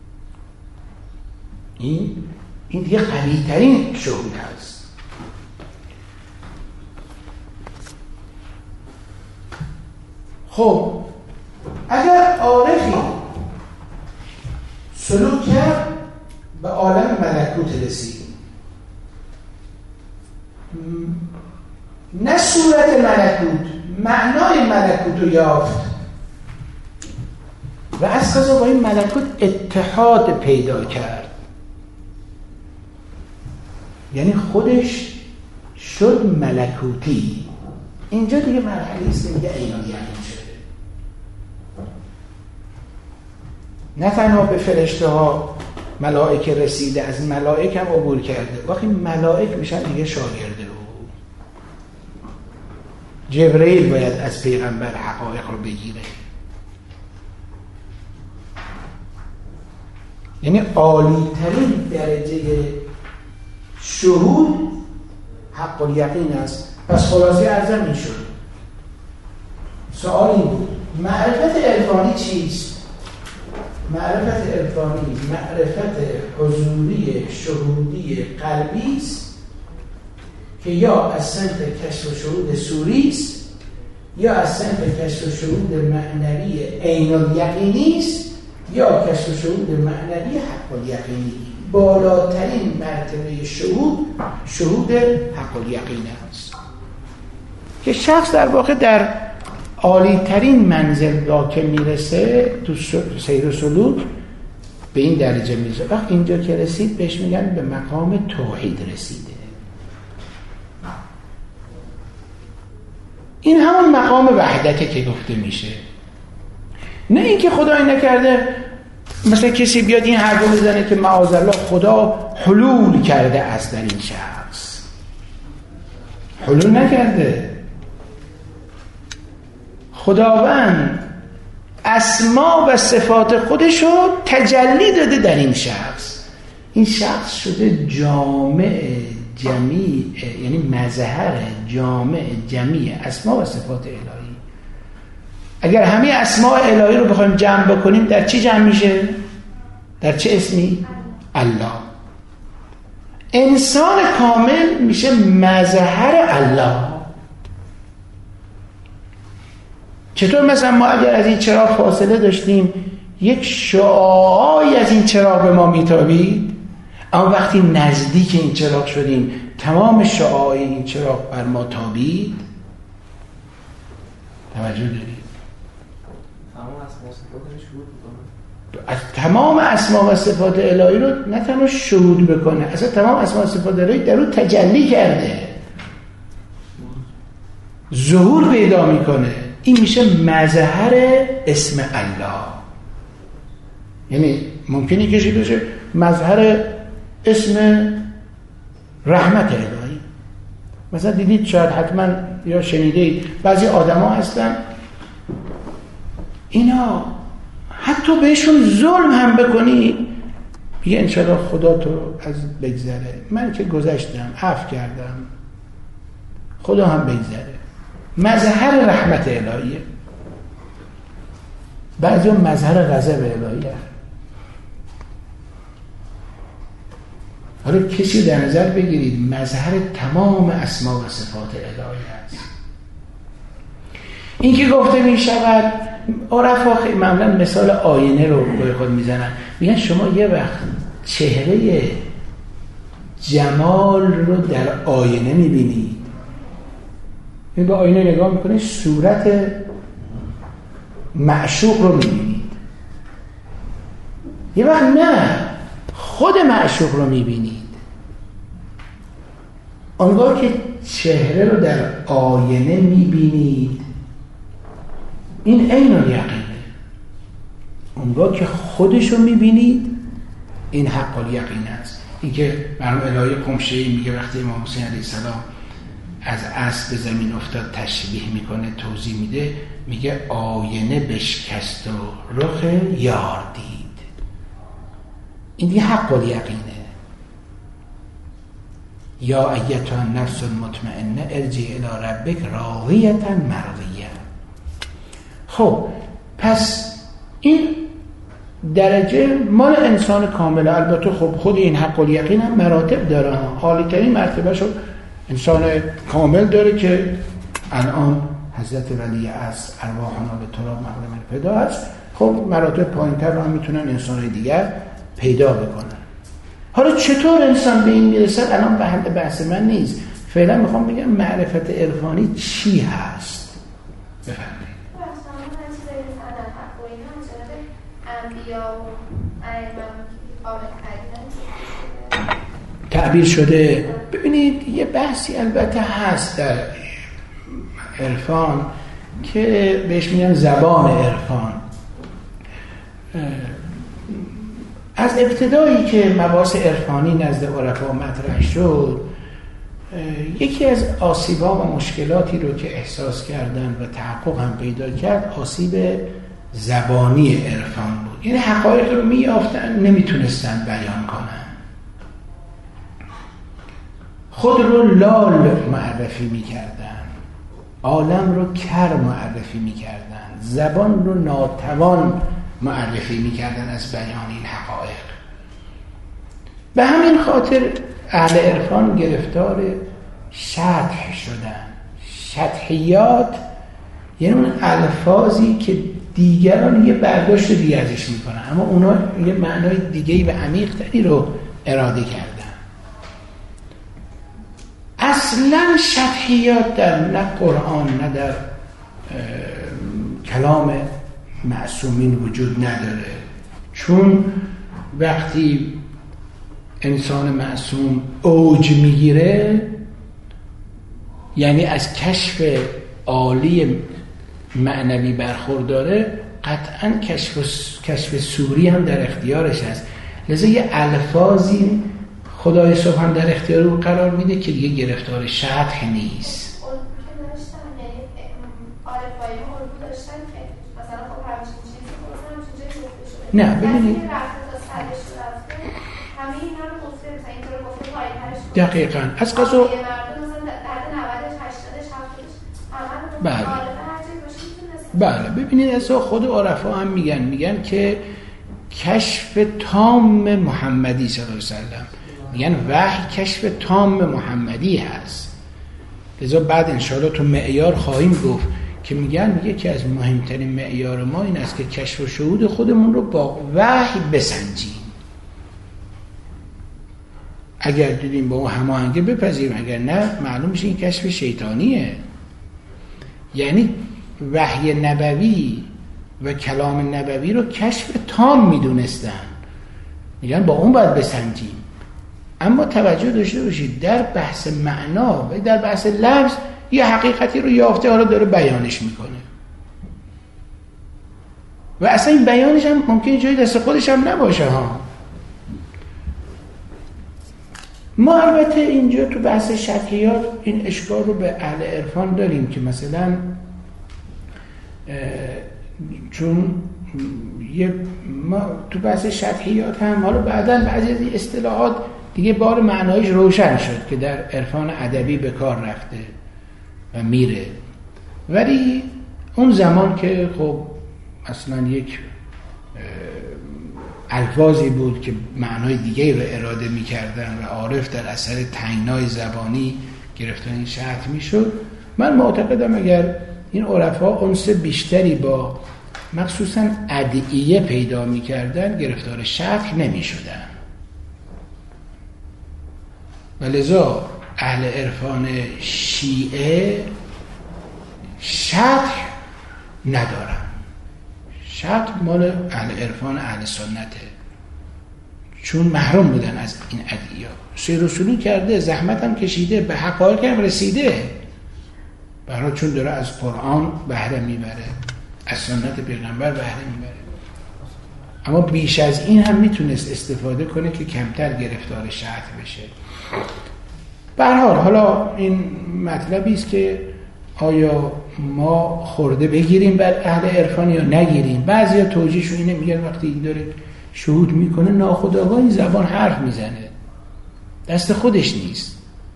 این این دیگه قوی ترین شهود هست. خب اگر عارفی سلوک کرد به عالم ملکوت رسید، نه صورت ملکوت، معنای ملکوت رو یافت و از قضا با این ملکوت اتحاد پیدا کرد، یعنی خودش شد ملکوتی. اینجا دیگه مرحله است که دیگه عین الیقین شده. نه تنها به فرشته ها ملائکه رسیده، از ملائکه هم عبور کرده. وقتی ملائک میشن دیگه شاگرده او. جبرئیل باید از پیغمبر حقایق رو بگیره. یعنی عالی ترین درجه شهود حق الیقین است. پس خلاصه ارزم این شد. سوال این بود: معرفت عرفانی چیست؟ معرفت عرفانی معرفت حضوری شهودی قلبی است که یا از صنف کشف و شهود صوری است یا از صنف کشف و شهود معنوی عین الیقینی است یا کشف و شهود معنوی حق الیقینی. بالاترین مرتبه شهود شهود حق الیقین است که شخص در واقع در عالی ترین منزل را که میرسه تو سیر و سلوک به این درجه میرسه. وقت اینجا که رسید بهش میگن به مقام توحید رسیده. این همون مقام وحدته که گفته میشه. نه اینکه خدای نکرده مثلا کسی بیاد این حرفو بزنه که معاذالله خدا حلول کرده است در این شخص. حلول نکرده. خداوند اسما و صفات خودشو تجلی داده در این شخص. این شخص شده جامع جمیع، یعنی مظهر جامع جمیع اسما و صفات الهی. اگر همه اسماء الهی رو بخوایم جمع بکنیم در چی جمع میشه؟ در چه اسمی؟ الله. انسان کامل میشه مظهر الله. چطور مثلا ما اگر از این چراغ فاصله داشتیم یک شعاعی از این چراغ به ما میتابید، اما وقتی نزدیک این چراغ شدیم تمام شعاعی این چراغ بر ما تابید. توجه دارید؟ از تمام اسما و صفات الهی رو نه تنها شهود بکنه، اصلا تمام اسما و صفات الهی در اون تجلی کرده، ظهور پیدا میکنه. این میشه مظهر اسم الله. یعنی ممکنه کشی بشه مظهر اسم رحمت الهی، مثلا دیدید شاید حتما یا شنیدید بعضی آدما هستن اینا حتی بهشون ظلم هم بکنی بگه انشاءالله خدا تو از بگذره، من که گذشتم عفو کردم خدا هم بگذره. مظهر رحمت الهیه، بعضی مظهر غضب الهیه. حالا کسی در نظر بگیرید مظهر تمام اسما و صفات الهی است. این که گفته می شود عرفا خیلی معمولا مثال آینه رو به خود میزنن، میگن شما یه وقت چهره جمال رو در آینه میبینید، این به آینه نگاه میکنید صورت معشوق رو میبینید، یه وقت نه خود معشوق رو میبینید. آنگاه که چهره رو در آینه میبینید این عین الیقینه، اونگاه که خودش رو میبینید این حق الیقین است. این که مرحوم الهی قمشه‌ای میگه وقتی امام حسین علیه السلام از اسب به زمین افتاد تشبیه میکنه توضیح میده، میگه آینه بشکست و رخ یار دید. این دیگه حق الیقینه. یا ایتها النفس المطمئنه ارجعی الی ربک راضیة مرضیه. خب پس این درجه مال انسان کامله. البته خب خود این حق الیقین هم مراتب داره، عالی ترین مرتبه شو انسان کامل داره که الان حضرت ولی از ارواحنا به تراب مقدم پیدا است. خب مراتب پایین‌تر رو هم میتونن انسان‌های دیگر پیدا بکنن. حالا چطور انسان به این میرسد الان به بحث من نیست، فعلا میخوام بگم معرفت عرفانی چی هست. بفرمایید. تعبیر شده. ببینید یه بحثی البته هست در عرفان که بهش میگن زبان عرفان. از ابتدایی که مباحث عرفانی نزد عرفا مطرح شد، یکی از آسیب‌ها و مشکلاتی رو که احساس کردن و تحقق هم پیدا کرد آسیب زبانی عرفان بود. یعنی حقایق رو می‌یافتن نمیتونستن بیان کنن، خود رو لال معرفی می‌کردن، عالم رو کر معرفی می‌کردن، زبان رو ناتوان معرفی می‌کردن از بیان این حقایق. به همین خاطر اهل عرفان گرفتار شطح شدن. شطحیات یعنی اون الفاظی که دیگران یه برداشت دیگه ازش میکنن اما اونا یه معنای دیگه‌ای و عمیق‌تری رو اراده کردن. اصلا شطحیات در نه قرآن نه در کلام معصومین وجود نداره، چون وقتی انسان معصوم اوج میگیره یعنی از کشف عالی معنوی برخورداره، قطعا کشف کشف سوری هم در اختیارش هست. لذا یه الفاظی خدای سبحان در اختیار او قرار میده که دیگه گرفتار شطح نیست. نه ببینید دقیقاً از قضا بله بله ببینید از خود عرفا هم میگن میگن که کشف تام محمدی صلی الله علیه وسلم، میگن وحی کشف تام محمدی هست. لذا بعد انشاءالله تو معیار خواهیم گفت که میگن یکی از مهمترین معیار ما این است که کشف و شهود خودمون رو با وحی بسنجیم. اگر دیدیم با اون هماهنگی بپذیریم، اگر نه معلوم میشه این کشف شیطانیه. یعنی وحی نبوی و کلام نبوی رو کشف تام میدونستن، میگن با اون باید بسنجیم. اما توجه داشته باشید در بحث معنا و در بحث لفظ یه حقیقتی رو یافته، حالا داره بیانش میکنه و اصلا این بیانش هم ممکنه جای دست خودش هم نباشه ها. ما البته اینجا تو بحث شرحیات این اشکال رو به اهل عرفان داریم که مثلا چون یه ما تو بحث شرحیات هم حالا بعداً بعضی اصطلاحات دیگه بار معنایش روشن شد که در عرفان ادبی به کار رفته و میره، ولی اون زمان که خب اصلا یک الفاظی بود که معنای دیگه رو اراده می‌کردن و عارف در اثر تنگنای زبانی گرفتن شرح میشد. من معتقدم اگر این عرفا انس بیشتری با مخصوصا ادعیه پیدا می‌کردن گرفتار شرح نمی‌شدن، و لذا اهل عرفان شیعه شرح ندارن. شرح مال اهل عرفان اهل سنته، چون محروم بودن از این ادعیا. سیر و سلوک کرده، زحمت هم کشیده، به حقایق هم رسیده، برای چون داره از قرآن بهره میبره، از سنت پیغمبر بهره میبره، اما بیش از این هم میتونست استفاده کنه که کمتر گرفتار شرح بشه. به هر حال حالا این مطلبی است که آیا ما خورده بگیریم بر اهل عرفان یا نگیریم. بعضیا توجیهشون اینه، میگن وقتی این داره شهود میکنه ناخودآگاه این زبان حرف میزنه، دست خودش نیست.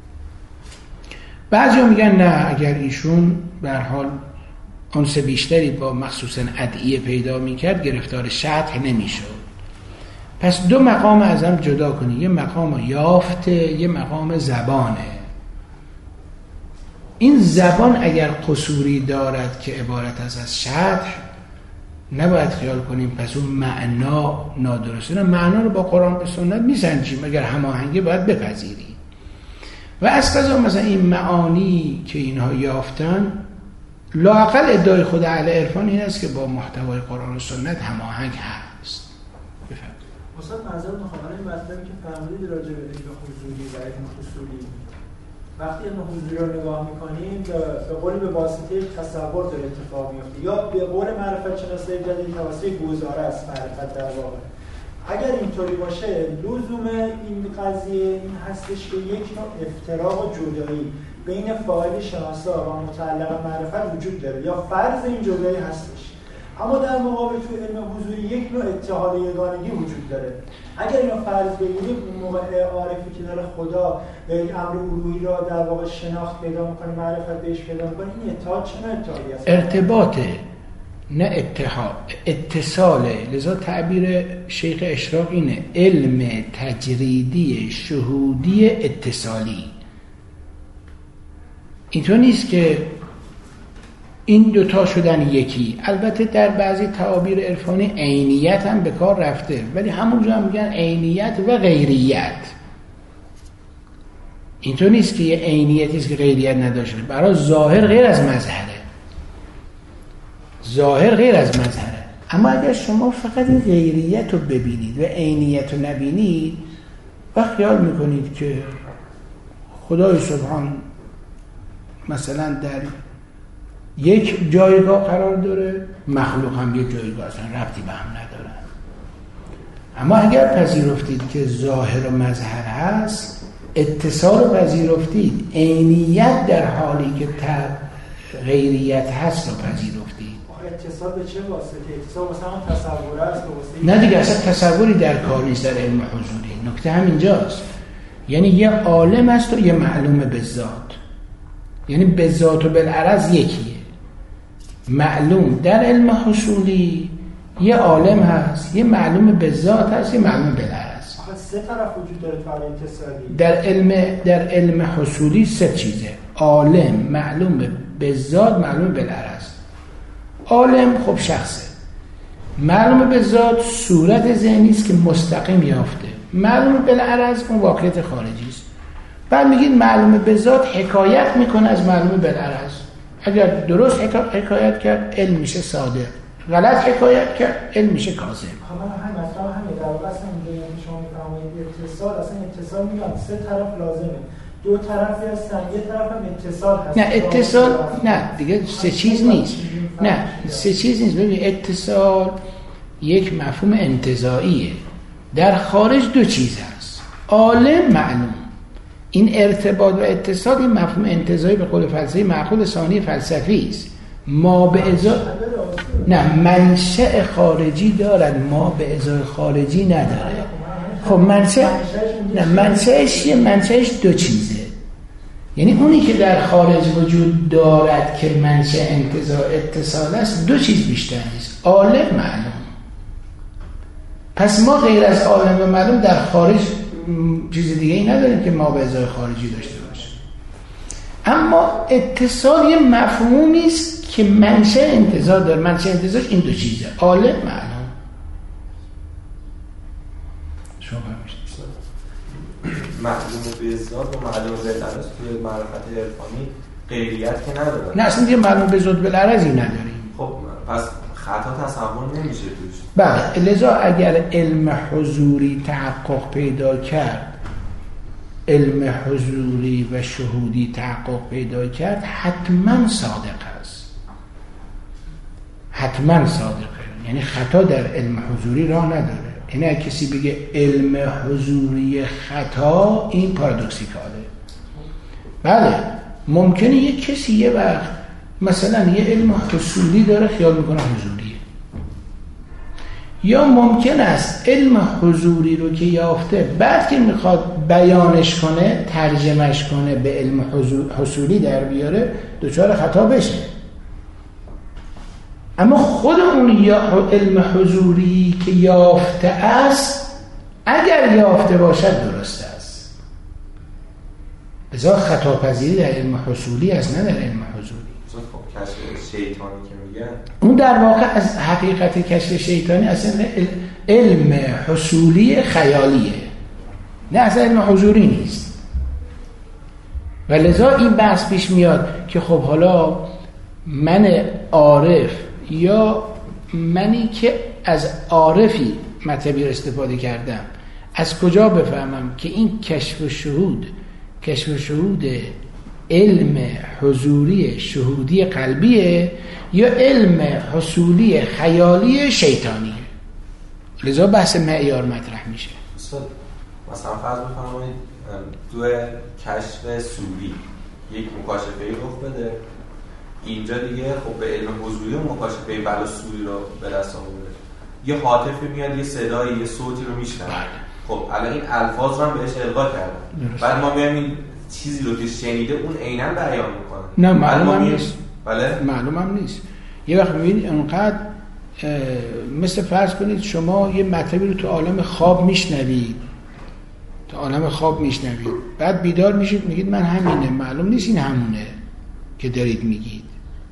بعضیا میگن نه، اگر ایشون به هر حال انس بیشتری با مخصوصا ادعیه پیدا میکرد گرفتار شطح نمیشد. پس دو مقام از هم جدا کنی، یه مقام یافته، یه مقام زبانه. این زبان اگر قصوری دارد که عبارت از از شطح، نباید خیال کنیم پس اون معنا نادرسته. نه، معنا رو با قرآن و سنت میسنجیم، اگر هماهنگی باید بپذیریم. و از قضا مثلا این معانی که اینها یافتن، لااقل ادعای خود اهل عرفان این است که با محتوای قرآن و سنت هماهنگ هست. بفرمایید. استاد معذرت می‌خوام، این مطلبی که فرمودید راجع به علم حضوری و علم خصوصی، وقتی علم حضوری رو نگاه می‌کنیم به قولی به واسطه تصور داره اتفاق میفته، یا به قول معرفت شناسی جدید توسط گزاره است معرفت در واقع. اگر اینطوری باشه لزوم این قضیه این هستش که یک نوع افتراق و جدایی بین فاعل شناسا و متعلق معرفت وجود داره، یا فرض این جدایی هستش. اما در مقابل تو علم حضوری یک نوع اتحاد یگانگی وجود داره. اگر اینو فرض بگیریم، اون موقع عارفی که داره خدا به یک امر الوهی را در واقع شناخت پیدا میکنه، معرفت بهش پیدا میکنه، این اتحاد چه نوع اتحادی است؟ ارتباطه، نه اتحاد، اتصاله. لذا تعبیر شیخ اشراق اینه، علم تجریدی شهودی اتصالی. اینطور نیست که این دوتا شدن یکی. البته در بعضی تعابیر عرفانی عینیت هم به کار رفته، ولی همونجا هم میگن عینیت و غیریت. اینطور نیست که یه عینیتی است که غیریت نداشته، برای ظاهر غیر از مظهره، ظاهر غیر از مظهره. اما اگر شما فقط این غیریت رو ببینید و عینیت رو نبینید و خیال میکنید که خدای سبحان مثلا در یک جایگاه قرار داره، مخلوق هم یک جایگاه، اصلا ربطی به هم ندارن. اما اگر پذیرفتید که ظاهر و مظهر هست، اتصال رو پذیرفتید، عینیت در حالی که غیریت هست رو پذیرفتید. اتصال به چه واسطه؟ اتصال مثلا تصور است به واسطه؟ نه دیگه، اصلا تصوری در کار نیست در علم حضوری. نکته همینجاست. یعنی یه عالم است و یه معلوم به ذات، یعنی به ذات و بالعرض یکیه. معلوم در علم حصولی یه عالم هست، یه معلوم به ذات هست، یه معلوم بالعرض. آخه سه طرف وجود داره تو علم اتصالی. در علم در علم حصولی سه چیزه: عالم، معلوم به ذات، معلوم بالعرض. عالم خب شخصه، معلوم به ذات صورت ذهنی است که مستقیم یافته، معلوم بالعرض اون واقعیت خارجی است. بعد میگید معلوم به ذات حکایت میکنه از معلوم بالعرض. اگر درست حکایت کرد علم میشه صادق، غلط حکایت کرد علم میشه کاذب. خب من هم مثلا همین در واقع اصلا اینجا شما میفهمید اتصال، اصلا اتصال میگم سه طرف لازمه، دو طرفی هستن، یه طرف هم اتصال هست. نه اتصال نه دیگه سه چیز نیست. نه سه چیز نیست. ببین اتصال یک مفهوم انتزاعیه. در خارج دو چیز هست: عالم، معلوم. این ارتباط و اتصال این مفهوم انتزاعی به قول فلسفی معقول ثانی فلسفی است. ما به ازای نه منشأ خارجی دارد، ما به ازای خارجی نداره. خب منشأ نه منشأش یه منشأش دو چیزه، یعنی اونی که در خارج وجود دارد که منشأ انتزاع اتصال است دو چیز بیشتر نیست، عالم معلوم. پس ما غیر از عالم و معلوم در خارج چیز دیگه ای نداریم که ما به ازای خارجی داشته باشه. اما اتصال یه مفهومی است که منشأ انتزاع داره. منشأ انتزاع این دو چیزه، عالم معلوم. شما فرمایید. معلوم به ذات و معلوم بالعرض توی معرفت عرفانی غیریت که نداره. نه اصلا دیگه معلوم به ذات بالعرضی نداریم. خب پس خطا تصور نمیشه توش. بله، لذا اگر علم حضوری تحقق پیدا کرد، علم حضوری و شهودی تحقق پیدا کرد، حتما صادق است. حتما صادقه، یعنی خطا در علم حضوری راه نداره. یعنی اگه کسی بگه علم حضوری خطا، این پارادوکسیکاله. بله، ممکنه یک کسی یه وقت مثلا یه علم حصولی داره خیال میکنه حضوریه، یا ممکن است علم حضوری رو که یافته بعد که میخواد بیانش کنه، ترجمهش کنه به علم حصولی در بیاره، دچار خطا بشه. اما خود اون یا علم حضوری که یافته است، اگر یافته باشد درست است. لذا خطاپذیری در علم حصولی است، نه در علم حضوری. خب کشف شیطانی که میگن اون در واقع از حقیقت کشف شیطانی اصلا علم حصولی خیالیه، نه اصلا علم حضوری نیست. و لذا این بحث پیش میاد که خب حالا من عارف یا منی که از عارفی مطلبی رو استفاده کردم، از کجا بفهمم که این کشف و شهود کشف و شهود علم حضوری شهودی قلبیه یا علم حصولی خیالی شیطانیه؟ لذا بحث معیار مطرح میشه. مثلا فرض بفرمایید تو کشف سوری یک مکاشفه رخ بده، اینجا دیگه خب به علم حضوری و مکاشفه بلا سوری رو به دست آورده، یه هاتفی میاد، یه صدایی، یه صوتی رو میشنوه. خب الان این الفاظ رو هم بهش القا کردن، بعد ما میایم این چیزی رو که شنیده اون عیناً بیان میکنه. نه معلوم هم نیست. بله معلوم هم نیست. یه وقت میبینید انقدر مثل فرض کنید شما یه مطلبی رو تو عالم خواب میشنوید، تو عالم خواب میشنوید، بعد بیدار میشید میگید من همینه، معلوم نیست این همونه که دارید میگید.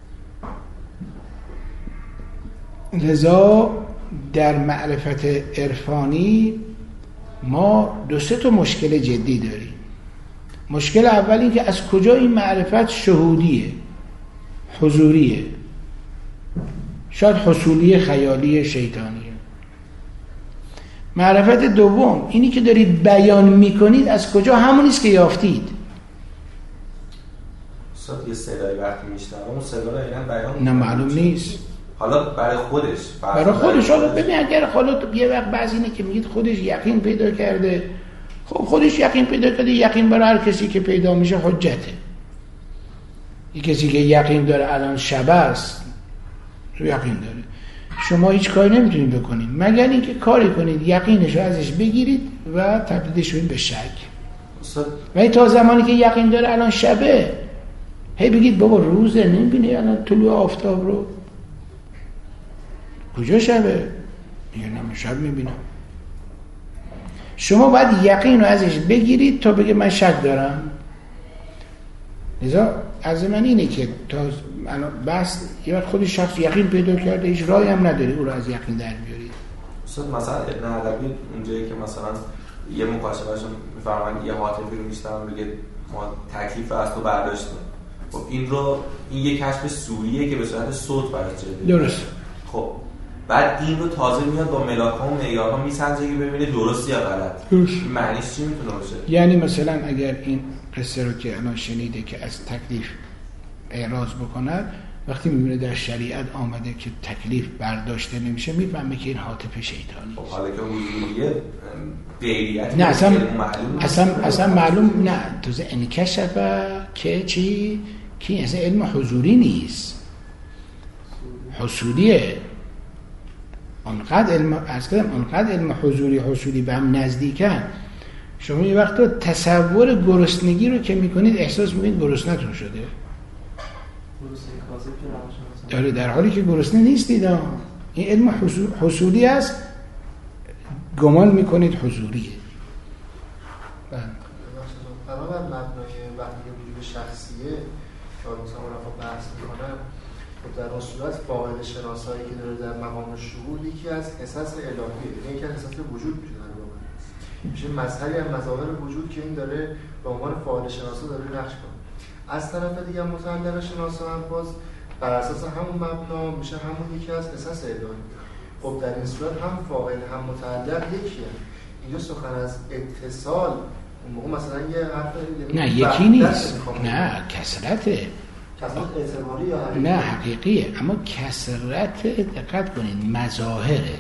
لذا در معرفت عرفانی ما دو سه تا مشکل جدی داریم. مشکل اول این که از کجا این معرفت شهودیه، حضوریه، شاید حصولی خیالی شیطانیه. معرفت دوم اینی که دارید بیان میکنید از کجا، همونیست که یافتید. صد یه صدای وقتی میشنوه اون صدا رو اینا بیان نه معلوم نیست. حالا برای خودش برای خودش حالا ببین اگر حالا یه وقت بعضی اینه که میگید خودش یقین پیدا کرده، خب خودش یقین پیدا کرده، یقین برای هر کسی که پیدا میشه حجته. یه کسی که یقین داره الان شب است، تو یقین داره، شما هیچ کاری نمیتونید بکنید مگر اینکه کاری کنید یقینش رو ازش بگیرید و تبدیلش کنید به شک. ولی تا زمانی که یقین داره الان شبه، هی بگید بابا روزه، نمیبینی الان طلوع آفتاب رو؟ کجا شبه؟ میگه نه من شب میبینم. شما باید یقین رو ازش بگیرید تا بگه من شک دارم. لذا از من اینه که تا بس یه وقت خودش شخص یقین پیدا کرده، هیچ راهی هم نداری او رو از یقین در بیارید. مثلا ابن عربی اونجایی که مثلا یه مکاشفه‌شون میفرمایند یه هاتفی رو میشنن میگه ما تکلیف از تو برداشتیم. خب این رو این یک کشف سوریه که به صورت صوت براش جلوه. درست. خب بعد این رو تازه میاد با ملاک‌ها و معیارها میسنجه که ببینه درستی یا غلط. درست. معنیش چی میتونه باشه؟ یعنی مثلا اگر این قصه رو که الان شنیده که از تکلیف اعراض بکند، وقتی میبینه در شریعت آمده که تکلیف برداشته نمیشه میفهمه که این حاطب شیطانی است. حالا که حضوریه غیریت نه اصلا معلوم اصلا اصلا معلوم نه توزه انکشف که چی که اصلا علم حضوری نیست، حصولیه. اونقدر علم از کردم اونقدر علم حضوری حصولی به هم نزدیکن. شما یه وقت تصور گرسنگی رو که میکنید احساس میکنید گرسنه‌تون شده، داره در حالی که گرسنه نیستید. این علم حصولی است، گمان میکنید حضوریه. بنابر مبنای وحی وجود شخصیه که مثلا رفا بحث میکنن، در اون صورت فاعل شناسایی که داره در مقام شهود یکی از حساس الهیه، یعنی یکی از حساس وجود میشه در واقع، میشه مظهری از مظاهر وجود که این داره به عنوان فاعل شناسا داره نقش کنه. از طرف دیگه متعلق شناسا هم باز بر اساس همون مبنا میشه همون یکی از حساس الهی. خب در این صورت هم فاعل هم متعلق یکیه. اینجا سخن از اتصال اون موقع مثلا یه حرف نه یکی نیست، نه کثرته، کثرت اعتباری یا حقیقی؟ نه حقیقیه، اما کثرت دقت کنید مظاهره،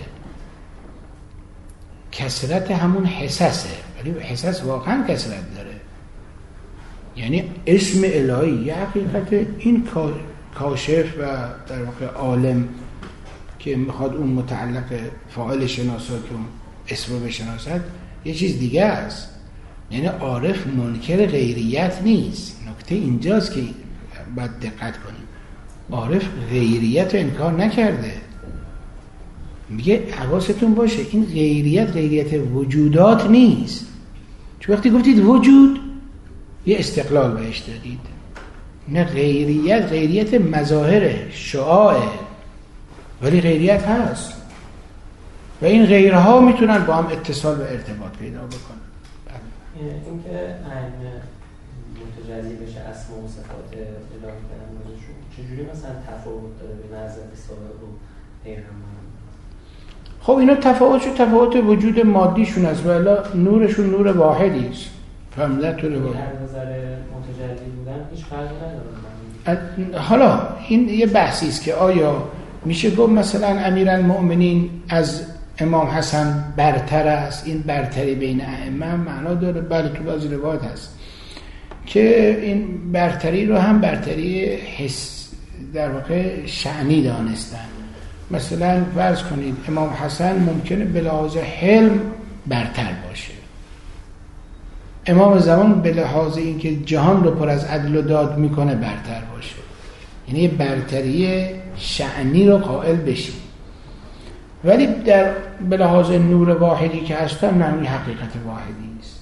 کثرت همون حساسه، ولی حساس واقعا کثرت داره. یعنی اسم الهی یه حقیقت، این کاشف و در واقع عالم که میخواد اون متعلق فاعل شناسا که اون اسم رو بشناسد یه چیز دیگه است. یعنی عارف منکر غیریت نیست. نکته اینجاست که باید دقت کنیم. عارف غیریت رو انکار نکرده، میگه حواستون باشه این غیریت غیریت وجودات نیست. چون وقتی گفتید وجود یه استقلال بهش دادید، نه غیریت غیریت مظاهره، شعاعه، ولی غیریت هست و این غیرها میتونن با هم اتصال و ارتباط پیدا بکنن. این که علم متجلی بشه اسما و صفات الهی در موردشون چجوری مثلا تفاوت داره به نظر صادق و پیغمبر؟ خب اینا تفاوتش تفاوت وجود مادیشون است، ولی نورشون نور واحدی است. فهمیدن تو رو؟ هر نظر متجلی بودن هیچ فرقی نداره. حالا این یه بحثی است که آیا میشه گفت مثلا امیرالمؤمنین از امام حسن برتر است؟ این برتری بین ائمه معنا داره. بله تو بعضی روایات هست که این برتری رو هم برتری حس در واقع شأنی دانستن. مثلا فرض کنید امام حسن ممکنه به لحاظ حلم برتر باشه، امام زمان به لحاظ اینکه جهان رو پر از عدل و داد میکنه برتر باشه. یعنی برتری شأنی رو قائل بشیم، ولی در به لحاظ نور واحدی که هستن نه، این حقیقت واحدی است.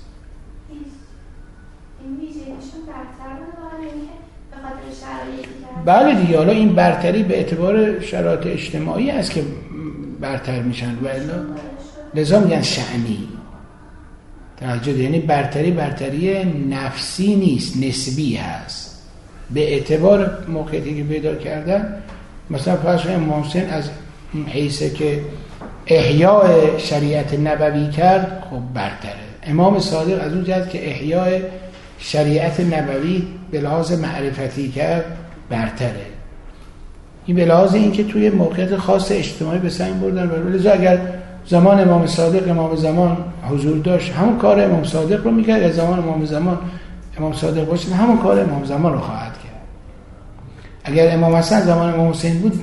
این ویژگیشون برتر نداره به خاطر شرایطی؟ بله دیگه، حالا این برتری به اعتبار شرایط اجتماعی است که برتر میشن و الا لذا میگن شأنی. توجه، یعنی برتری برتری نفسی نیست، نسبی هست به اعتبار موقعیتی که پیدا کردن. مثلا فرض کنید امام حسین از حیث که احیاء شریعت نبوی کرد خب برتره. امام صادق از اون جهت که احیاء شریعت نبوی به لحاظ معرفتی کرد برتره. این به لحاظ این که توی موقعیت خاص اجتماعی به سنگ بردن. ولی اگر زمان امام صادق امام زمان حضور داشت همون کار امام صادق رو میکرد، از زمان امام زمان امام صادق باشه همون کار امام زمان رو خواهد کرد. اگر امام حسن زمان امام حسین بود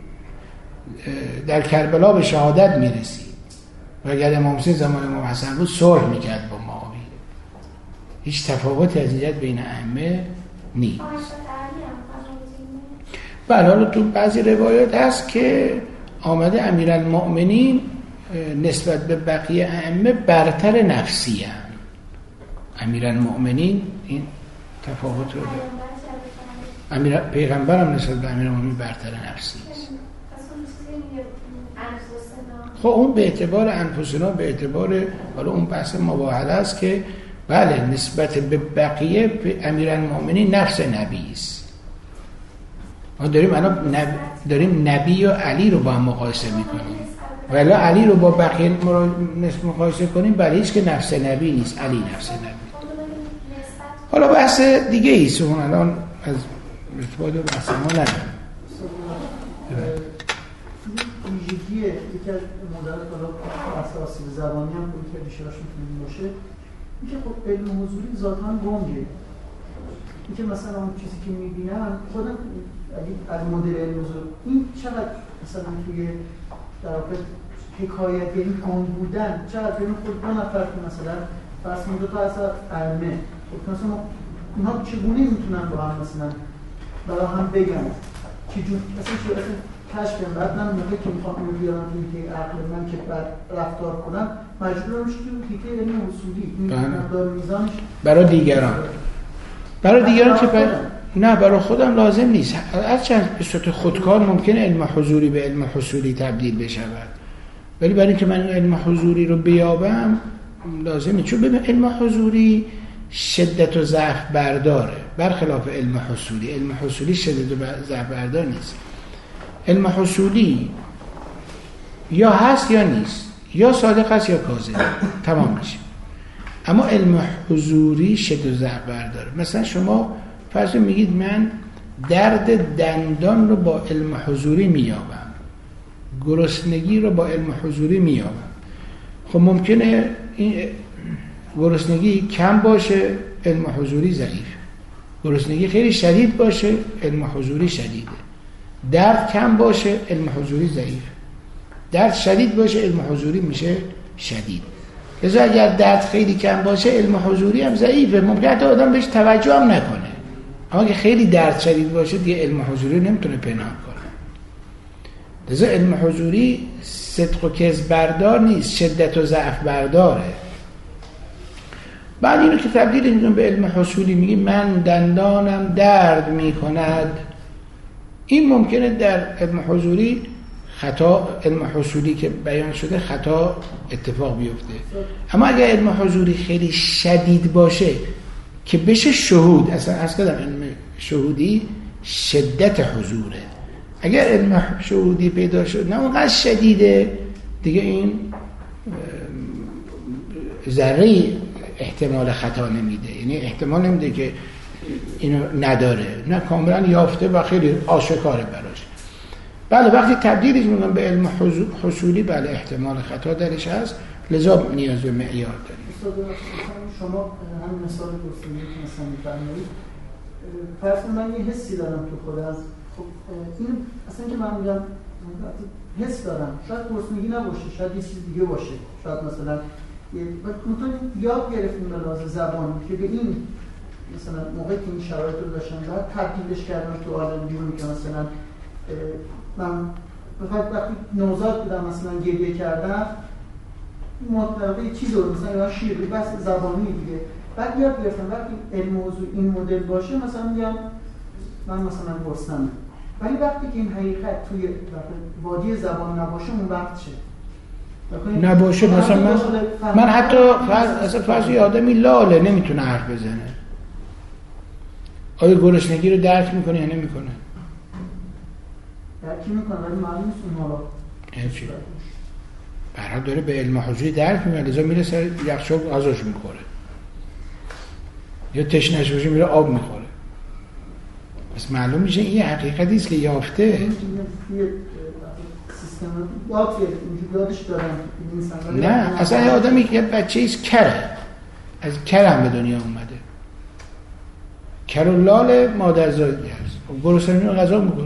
در کربلا به شهادت میرسید و اگر امام حسین زمان امام حسن بود صلح میکرد با معاویه. هیچ تفاوتی از اینجا بین ائمه نیست. بله، حالا تو بعضی روایات هست که آمده امیرالمؤمنین نسبت به بقیه ائمه برتر نفسی هم. امیرالمؤمنین این تفاوت رو داره. امیر پیغمبر هم نسبت به امیرالمؤمنین برتر نفسی است. خب اون به اعتبار انفسنا، به اعتبار حالا اون بحث مباهله است که بله نسبت به بقیه امیرالمؤمنین نفس نبی است. ما داریم الان نب... داریم نبی و علی رو با هم مقایسه میکنیم، ولی علی رو با بقیه مقایسه کنیم بله هیچ که نفس نبی نیست، علی نفس نبی. حالا بحث دیگه ایست اون الان از ارتباط بحث ما ندارم. یکی از مدلات حالا اصل آسیب زبانی هم بود که ریشه‌اش میتونه باشه اینکه خب علم حضوری ذاتاً گنگه. اینکه مثلا اون چیزی که میبینم خودم اگه از مدل علم حضوری این چقدر مثلا توی در واقع حکایت یعنی گنگ بودن چقدر بین خود دو نفر که مثلا فرض کنید دو تا اصلا علمه خب مثلا اینها چگونه میتونن با هم مثلا برای هم بگن چجور مثلا چه اصلا کشف کنم بعد من موقعی که میخوام اینو بیارم توی که عقل من که بعد رفتار کنم مجبورم میشه که تیکه علم اصولی این مقدار میزانش برای دیگران برای دیگران که بر... نه برای خودم لازم نیست. هرچند به صورت خودکار ممکنه علم حضوری به علم حصولی تبدیل بشود ولی برای اینکه من علم حضوری رو بیابم لازمه. چون ببین علم حضوری شدت و ضعف برداره برخلاف علم حصولی. علم حصولی شدت و ضعف بردار نیست. علم حصولی یا هست یا نیست، یا صادق است یا کاذب، تمام میشه. اما علم حضوری شدت و ضعف برداره. مثلا شما فرض میگید من درد دندان رو با علم حضوری میابم، گرسنگی رو با علم حضوری میابم. خب ممکنه این گرسنگی کم باشه، علم حضوری ضعیف. گرسنگی خیلی شدید باشه، علم حضوری شدیده. درد کم باشه، علم حضوری ضعیف. درد شدید باشه، علم حضوری میشه شدید. لذا اگر درد خیلی کم باشه، علم حضوری هم ضعیفه. ممکنه تا آدم بهش توجه هم نکنه. اما که خیلی درد شدید باشه، دیگه علم حضوری نمیتونه پنهان کنه. لذا علم حضوری صدق و کذب بردار نیست، شدت و ضعف برداره. بعد اینو که تبدیل می‌کنیم به علم حصولی، میگیم من دندانم درد میکند. این ممکنه در علم حضوری خطا، علم حصولی که بیان شده خطا اتفاق بیفته. اما اگر علم حضوری خیلی شدید باشه که بشه شهود، اصلا از کدام علم شهودی شدت حضوره. اگر علم شهودی پیدا شد نه اونقدر شدیده، دیگه این ذره احتمال خطا نمیده. یعنی احتمال نمیده که اینو نداره، نه کاملا یافته و خیلی آشکاره براش. بله وقتی تبدیلش میکنم به علم حصولی، بله احتمال خطا درش هست، لذا نیاز به معیار داریم. شما همین مثال گفتید که مثلا میفرمایید فرض من یه حسی دارم تو خودم، خب این اصلا که من میگم حس دارم، شاید گرسنگی نباشه، شاید یه چیز دیگه باشه، شاید مثلا مثلا یاد گرفتیم به لحاظ زبان که به این مثلا موقعی که این شرایط رو داشتم بعد تبدیلش کردم تو عالم بیرون که مثلا من وقتی نوزاد بودم مثلا گریه کردم مطلقه یه چیز رو مثلا یا شیر بس زبانی دیگه، بعد یاد گرفتم وقتی علم موضوع این مدل باشه مثلا میگم من مثلا گرسنمم، ولی وقتی که این حقیقت توی وادی زبان نباشه اون وقت چه؟ نباشه مثلا من, من حتی فرض اصلا فرض یه آدمی لاله نمیتونه حرف بزنه، آیا گرسنگی رو درک میکنه یا نمیکنه؟ درک میکنه ولی معلوم نیست اونها رو هیچی برای داره به علم حضوری درک میکنه، لذا میره سر یخچال غذاش میخوره یا تشنه‌اش باشه میره آب میخوره. پس معلوم میشه این یه حقیقتی است که یافته. نه اصلا یه آدمی که بچه ایست کره، از کره هم به دنیا اومده، کر و لال مادرزادی هست، گرسنگی رو غذا میکنه،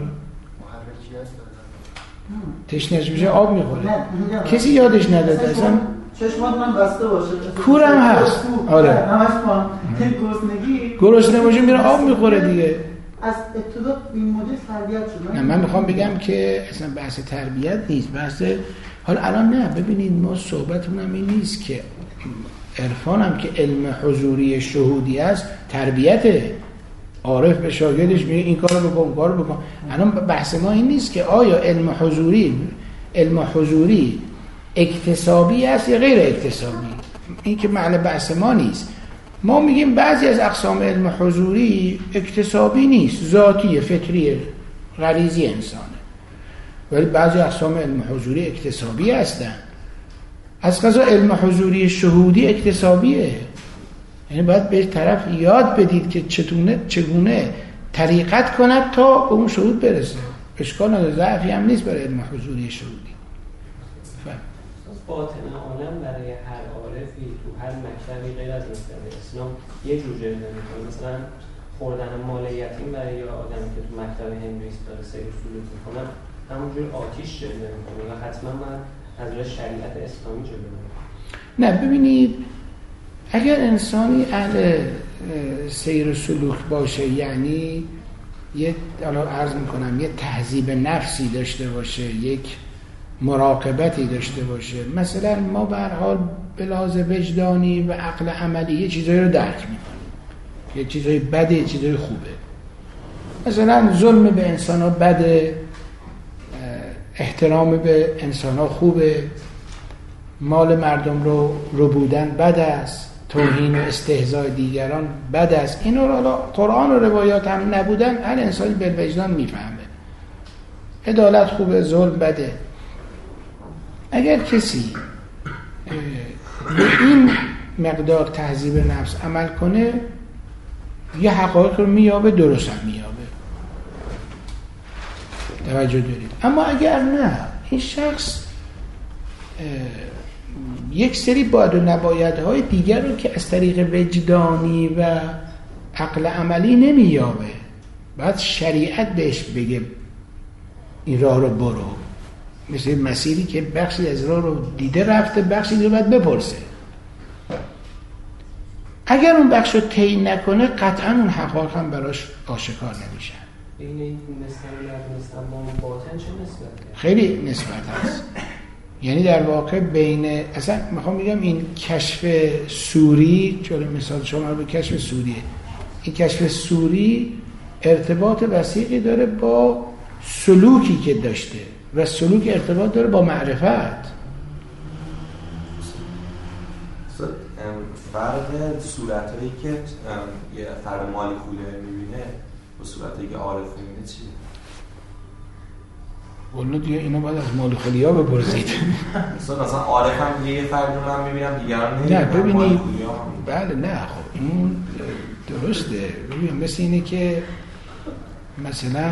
تشنه‌اش میشه آب میخوره، کسی یادش نداده اصلا. چشمات من بسته باشه، کورم هست، آره همش پان گرسنگی گرسنه باشه میره آب میخوره دیگه. از ابتدا این مدل تربیت شد. نه من میخوام بگم که اصلا بحث تربیت نیست، بحث حالا الان نه. ببینید ما صحبتمون هم این نیست که عرفان هم که علم حضوری شهودی است تربیته، عارف به شاگردش میگه این کارو بکن اون کارو بکن. الان بحث ما این نیست که آیا علم حضوری علم حضوری اکتسابی است یا غیر اکتسابی، این که محل بحث ما نیست. ما میگیم بعضی از اقسام علم حضوری اکتسابی نیست، ذاتیه، فطریه، غریزی انسانه، ولی بعضی اقسام علم حضوری اکتسابی هستن. از قضا علم حضوری شهودی اکتسابیه، یعنی باید به طرف یاد بدید که چگونه چگونه طریقت کند تا به اون شهود برسه. اشکال نداره، ضعفی هم نیست برای علم حضوری شهودی. باطن عالم برای هر عارفی تو هر مکتبی غیر از مکتب اسلام یه جور جلوه میکنه. مثلا خوردن مال یتیم برای یه آدمی که تو مکتب هندویست داره سیر و سلوک میکنه همونجور آتیش جلوه میکنه یا حتما من از روی شریعت اسلامی جلوه میکنه؟ نه ببینید، اگر انسانی اهل سیر و سلوک باشه، یعنی یه الان عرض میکنم یه تهذیب نفسی داشته باشه، یک مراقبتی داشته باشه، مثلا ما به هر حال به لحاظ وجدانی و عقل عملی یه چیزایی رو درک میکنیم، یه چیزای بده یه چیزای خوبه. مثلا ظلم به انسان ها بده، احترام به انسان ها خوبه، مال مردم رو رو بودن بد است، توهین و استهزاء دیگران بد است. اینو رو قرآن و روایات هم نبودن هر انسانی به وجدان میفهمه. عدالت خوبه، ظلم بده. اگر کسی به این مقدار تهذیب نفس عمل کنه یه حقایق رو میابه، درست هم میابه. توجه دارید. اما اگر نه، این شخص یک سری باید و نبایدهای دیگر رو که از طریق وجدانی و عقل عملی نمیابه، باید شریعت بهش بگه این راه رو برو. مثل مسیری که بخشی از راه رو دیده رفته، بخشی رو باید بپرسه. اگر اون بخش رو طی نکنه قطعا اون حقایق هم براش آشکار نمیشن. این این مثلا مثلا با باطن چه نسبته؟ خیلی نسبت هست. یعنی در واقع بین، اصلا میخوام بگم این کشف سوری، چون مثال شما به کشف سوریه، این کشف سوری ارتباط وثیقی داره با سلوکی که داشته و سلوک ارتباط داره با معرفت. فرق صورتایی که یه فرد مالی خوله میبینه و صورتایی که عارف میبینه چیه؟ والله دیگه اینو باید از مال خولیا بپرسید. مثلا مثلا عارف هم یه فرد رو من میبینم دیگران نمیبینم. نه ببینید، بله نه خب این درسته. ببین مثل اینه که مثلا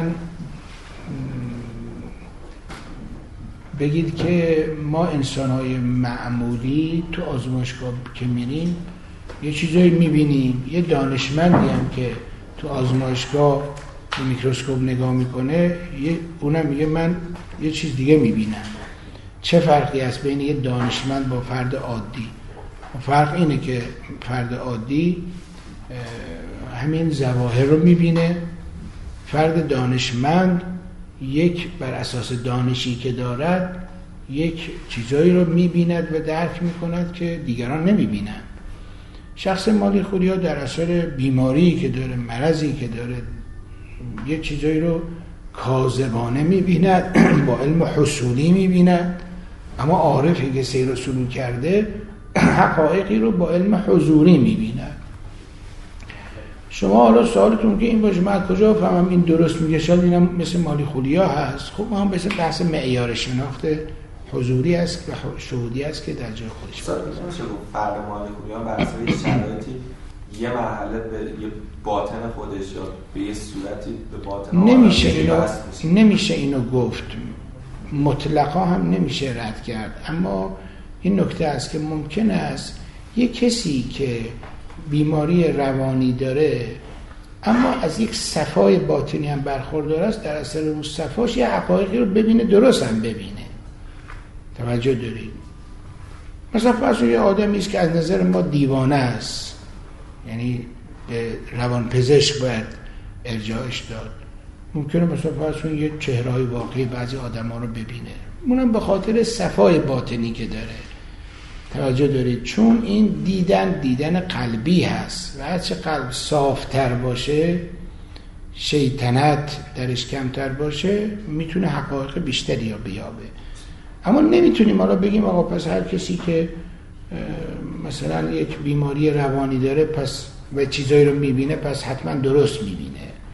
بگید که ما انسان‌های معمولی تو آزمایشگاه که میریم یه چیزایی میبینیم، یه دانشمندی هم که تو آزمایشگاه به میکروسکوپ نگاه میکنه اونم میگه من یه چیز دیگه میبینم. چه فرقی هست بین یه دانشمند با فرد عادی؟ فرق اینه که فرد عادی همین ظواهر رو میبینه، فرد دانشمند یک بر اساس دانشی که دارد یک چیزایی رو میبیند و درک میکند که دیگران نمیبینن. شخص مالی خوریا در اثر بیماری که داره، مرضی که داره، یک چیزایی رو کاذبانه میبیند، با علم حصولی میبیند. اما عارفی که سیر و سلوک کرده حقایقی رو با علم حضوری میبیند. شما حالا سوالتون که این باشه من کجا فهمم این درست میگه؟ شاید اینم مثل مالی خولیا هست. خب ما هم مثل بحث معیار شناخت حضوری است و شهودی است که در جای خودش میشه. فرد مالی خولیا بر اساس شرایطی یه مرحله به یه باطن خودش یا به یه صورتی به باطن نمیشه اینو نمیشه اینو گفت، مطلقا هم نمیشه رد کرد. اما این نکته است که ممکن است یه کسی که بیماری روانی داره اما از یک صفای باطنی هم برخوردار است، در اثر اون صفاش یه حقایقی رو ببینه، درست هم ببینه. توجه دارید؟ مثلا فرض یه آدمی است که از نظر ما دیوانه است، یعنی به روانپزشک باید ارجاعش داد. ممکنه مثلا فرض یه چهره‌های واقعی بعضی آدم‌ها رو ببینه، اونم به خاطر صفای باطنی که داره. توجه دارید؟ چون این دیدن دیدن قلبی هست و هرچه قلب صافتر باشه، شیطنت درش کمتر باشه، میتونه حقایق بیشتری رو بیابه. اما نمیتونیم حالا بگیم آقا پس هر کسی که مثلا یک بیماری روانی داره پس و چیزایی رو میبینه پس حتما درست میبینه.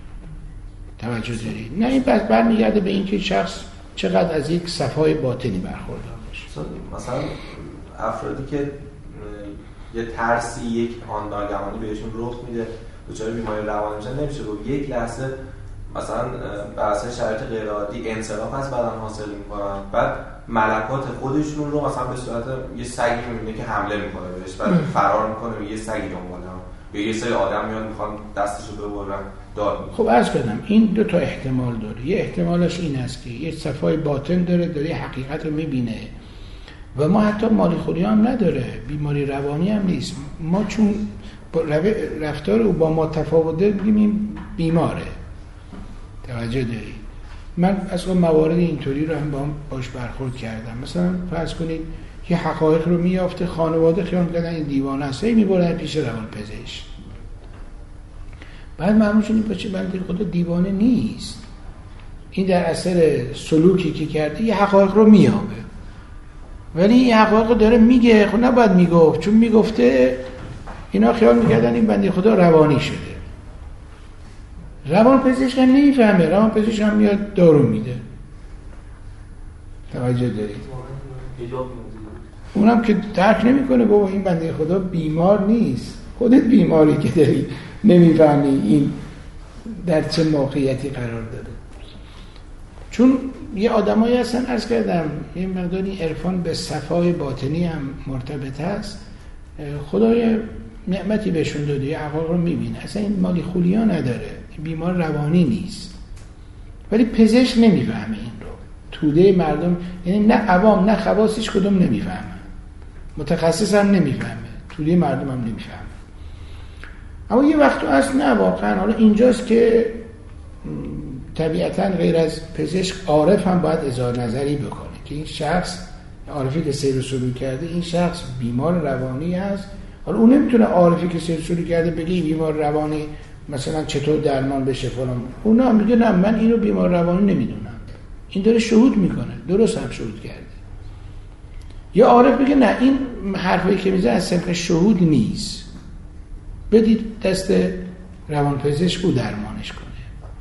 توجه دارید؟ نه، این پس برمیگرده به اینکه شخص چقدر از یک صفای باطنی برخوردار باشه. مثلا افرادی که یه ترسی، یک آن ناگهانی بهشون رخ میده، دچار بیماری روانی میشن، نمیشه گفت یک لحظه مثلا بر اساس شرایط غیر عادی انصراف از بدن حاصل میکنن، بعد ملکات خودشون رو مثلا به صورت یه سگی میبینه که حمله میکنه بهش و فرار میکنه، یه سگی دنبالم، یا یه سری آدم میاد میخوان دستشو ببرن داد میکنه. خب عرض کردم این دو تا احتمال داره. یه احتمالش این است که یه صفای باطن داره، داره حقیقت رو میبینه و ما حتی مالی خوری هم نداره، بیماری روانی هم نیست. ما چون رفتار او با ما تفاوته بگیم بیماره. توجه داری؟ من اصلا موارد اینطوری رو هم با هم باش برخورد کردم. مثلا فرض کنید یه حقایق رو میافته، خانواده خیال می‌کردن این دیوانه است، هی می‌بردن پیش روانپزشک. بعد معلومه این بچه بنده خدا دیوانه نیست، این در اثر سلوکی که کرده یه حقایق رو میابه، ولی این حقایق رو داره میگه. خب نباید میگفت، چون میگفته اینا خیال میکردن این بنده خدا روانی شده. روان پزشک هم نمیفهمه، روان پزشک هم میاد دارو میده. توجه دارید؟ اونم که درک نمیکنه بابا این بنده خدا بیمار نیست، خودت بیماری که داری نمیفهمی این در چه موقعیتی قرار داره. چون یه آدمایی هستن، عرض کردم یه مقداری عرفان به صفای باطنی هم مرتبط هست، خدای نعمتی بهشون داده، یه عقاق رو میبینه، اصلا این مالی خولیا نداره، بیمار روانی نیست، ولی پزشک نمیفهمه این رو. توده مردم، یعنی نه عوام نه خواص هیچ کدوم نمیفهمه، متخصص هم نمیفهمه، توده مردم هم نمیفهمه. اما یه وقت هست نه واقعا، حالا اینجاست که طبیعتاً غیر از پزشک عارف هم باید اظهار نظری بکنه که این شخص عارفی که سیر و سلوک کرده این شخص بیمار روانی هست. حالا اون نمیتونه عارفی که سیر و سلوک کرده بگه این بیمار روانی مثلا چطور درمان بشه فلان، اونا هم میگه نه من اینو بیمار روانی نمیدونم، این داره شهود میکنه، درست هم شهود کرده. یا عارف میگه نه این حرفی که میزنه از سمت شهود نیست، بدید دست روانپزشک او درمانش کنه.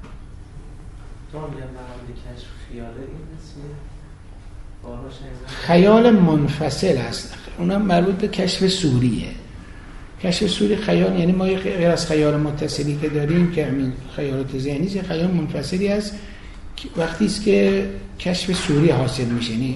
خیال منفصل است، اونم مربوط به کشف سوریه. کشف سوری خیال، یعنی ما غیر از خیال متصلی که داریم که همین خیالات ذهنی است، خیال منفصلی است وقتی است که کشف سوری حاصل میشه. یعنی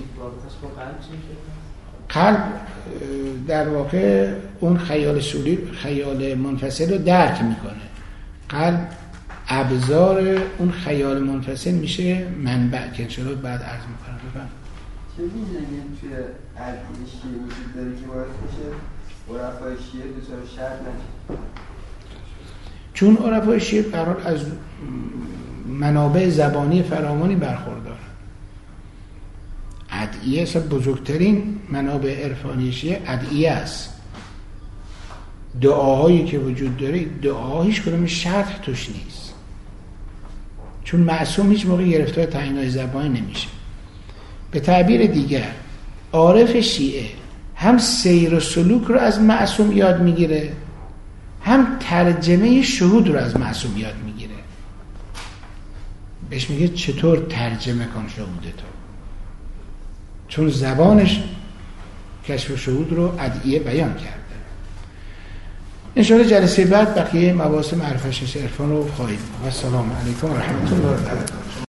قلب در واقع اون خیال سوری، خیال منفصل رو درک میکنه. قلب ابزار اون خیال منفصل میشه منبع که انشاءالله بعد عرض میکنم. بفهم چه ویژگی توی ادیان شیعه وجود داره که باعث میشه عرفای شیعه دچار شر نشه؟ چون عرفای شیعه قرار از منابع زبانی فراوانی برخوردارن. ادعیه اصلا بزرگترین منابع عرفانی شیعه ادعیه است. دعاهایی که وجود داره دعاها هیچ کدوم شرط توش نیست، چون معصوم هیچ موقع گرفتار تعیین‌های زبانی نمیشه. به تعبیر دیگر عارف شیعه هم سیر و سلوک رو از معصوم یاد میگیره، هم ترجمه شهود رو از معصوم یاد میگیره. بهش میگه چطور ترجمه کن شهودتو، چون زبانش کشف شهود رو ادعیه بیان کرده. انشاءالله جلسه بعد بقیه مباحث معرفت عرفان رو خواهیم. و السلام علیکم و رحمت الله و برکاته.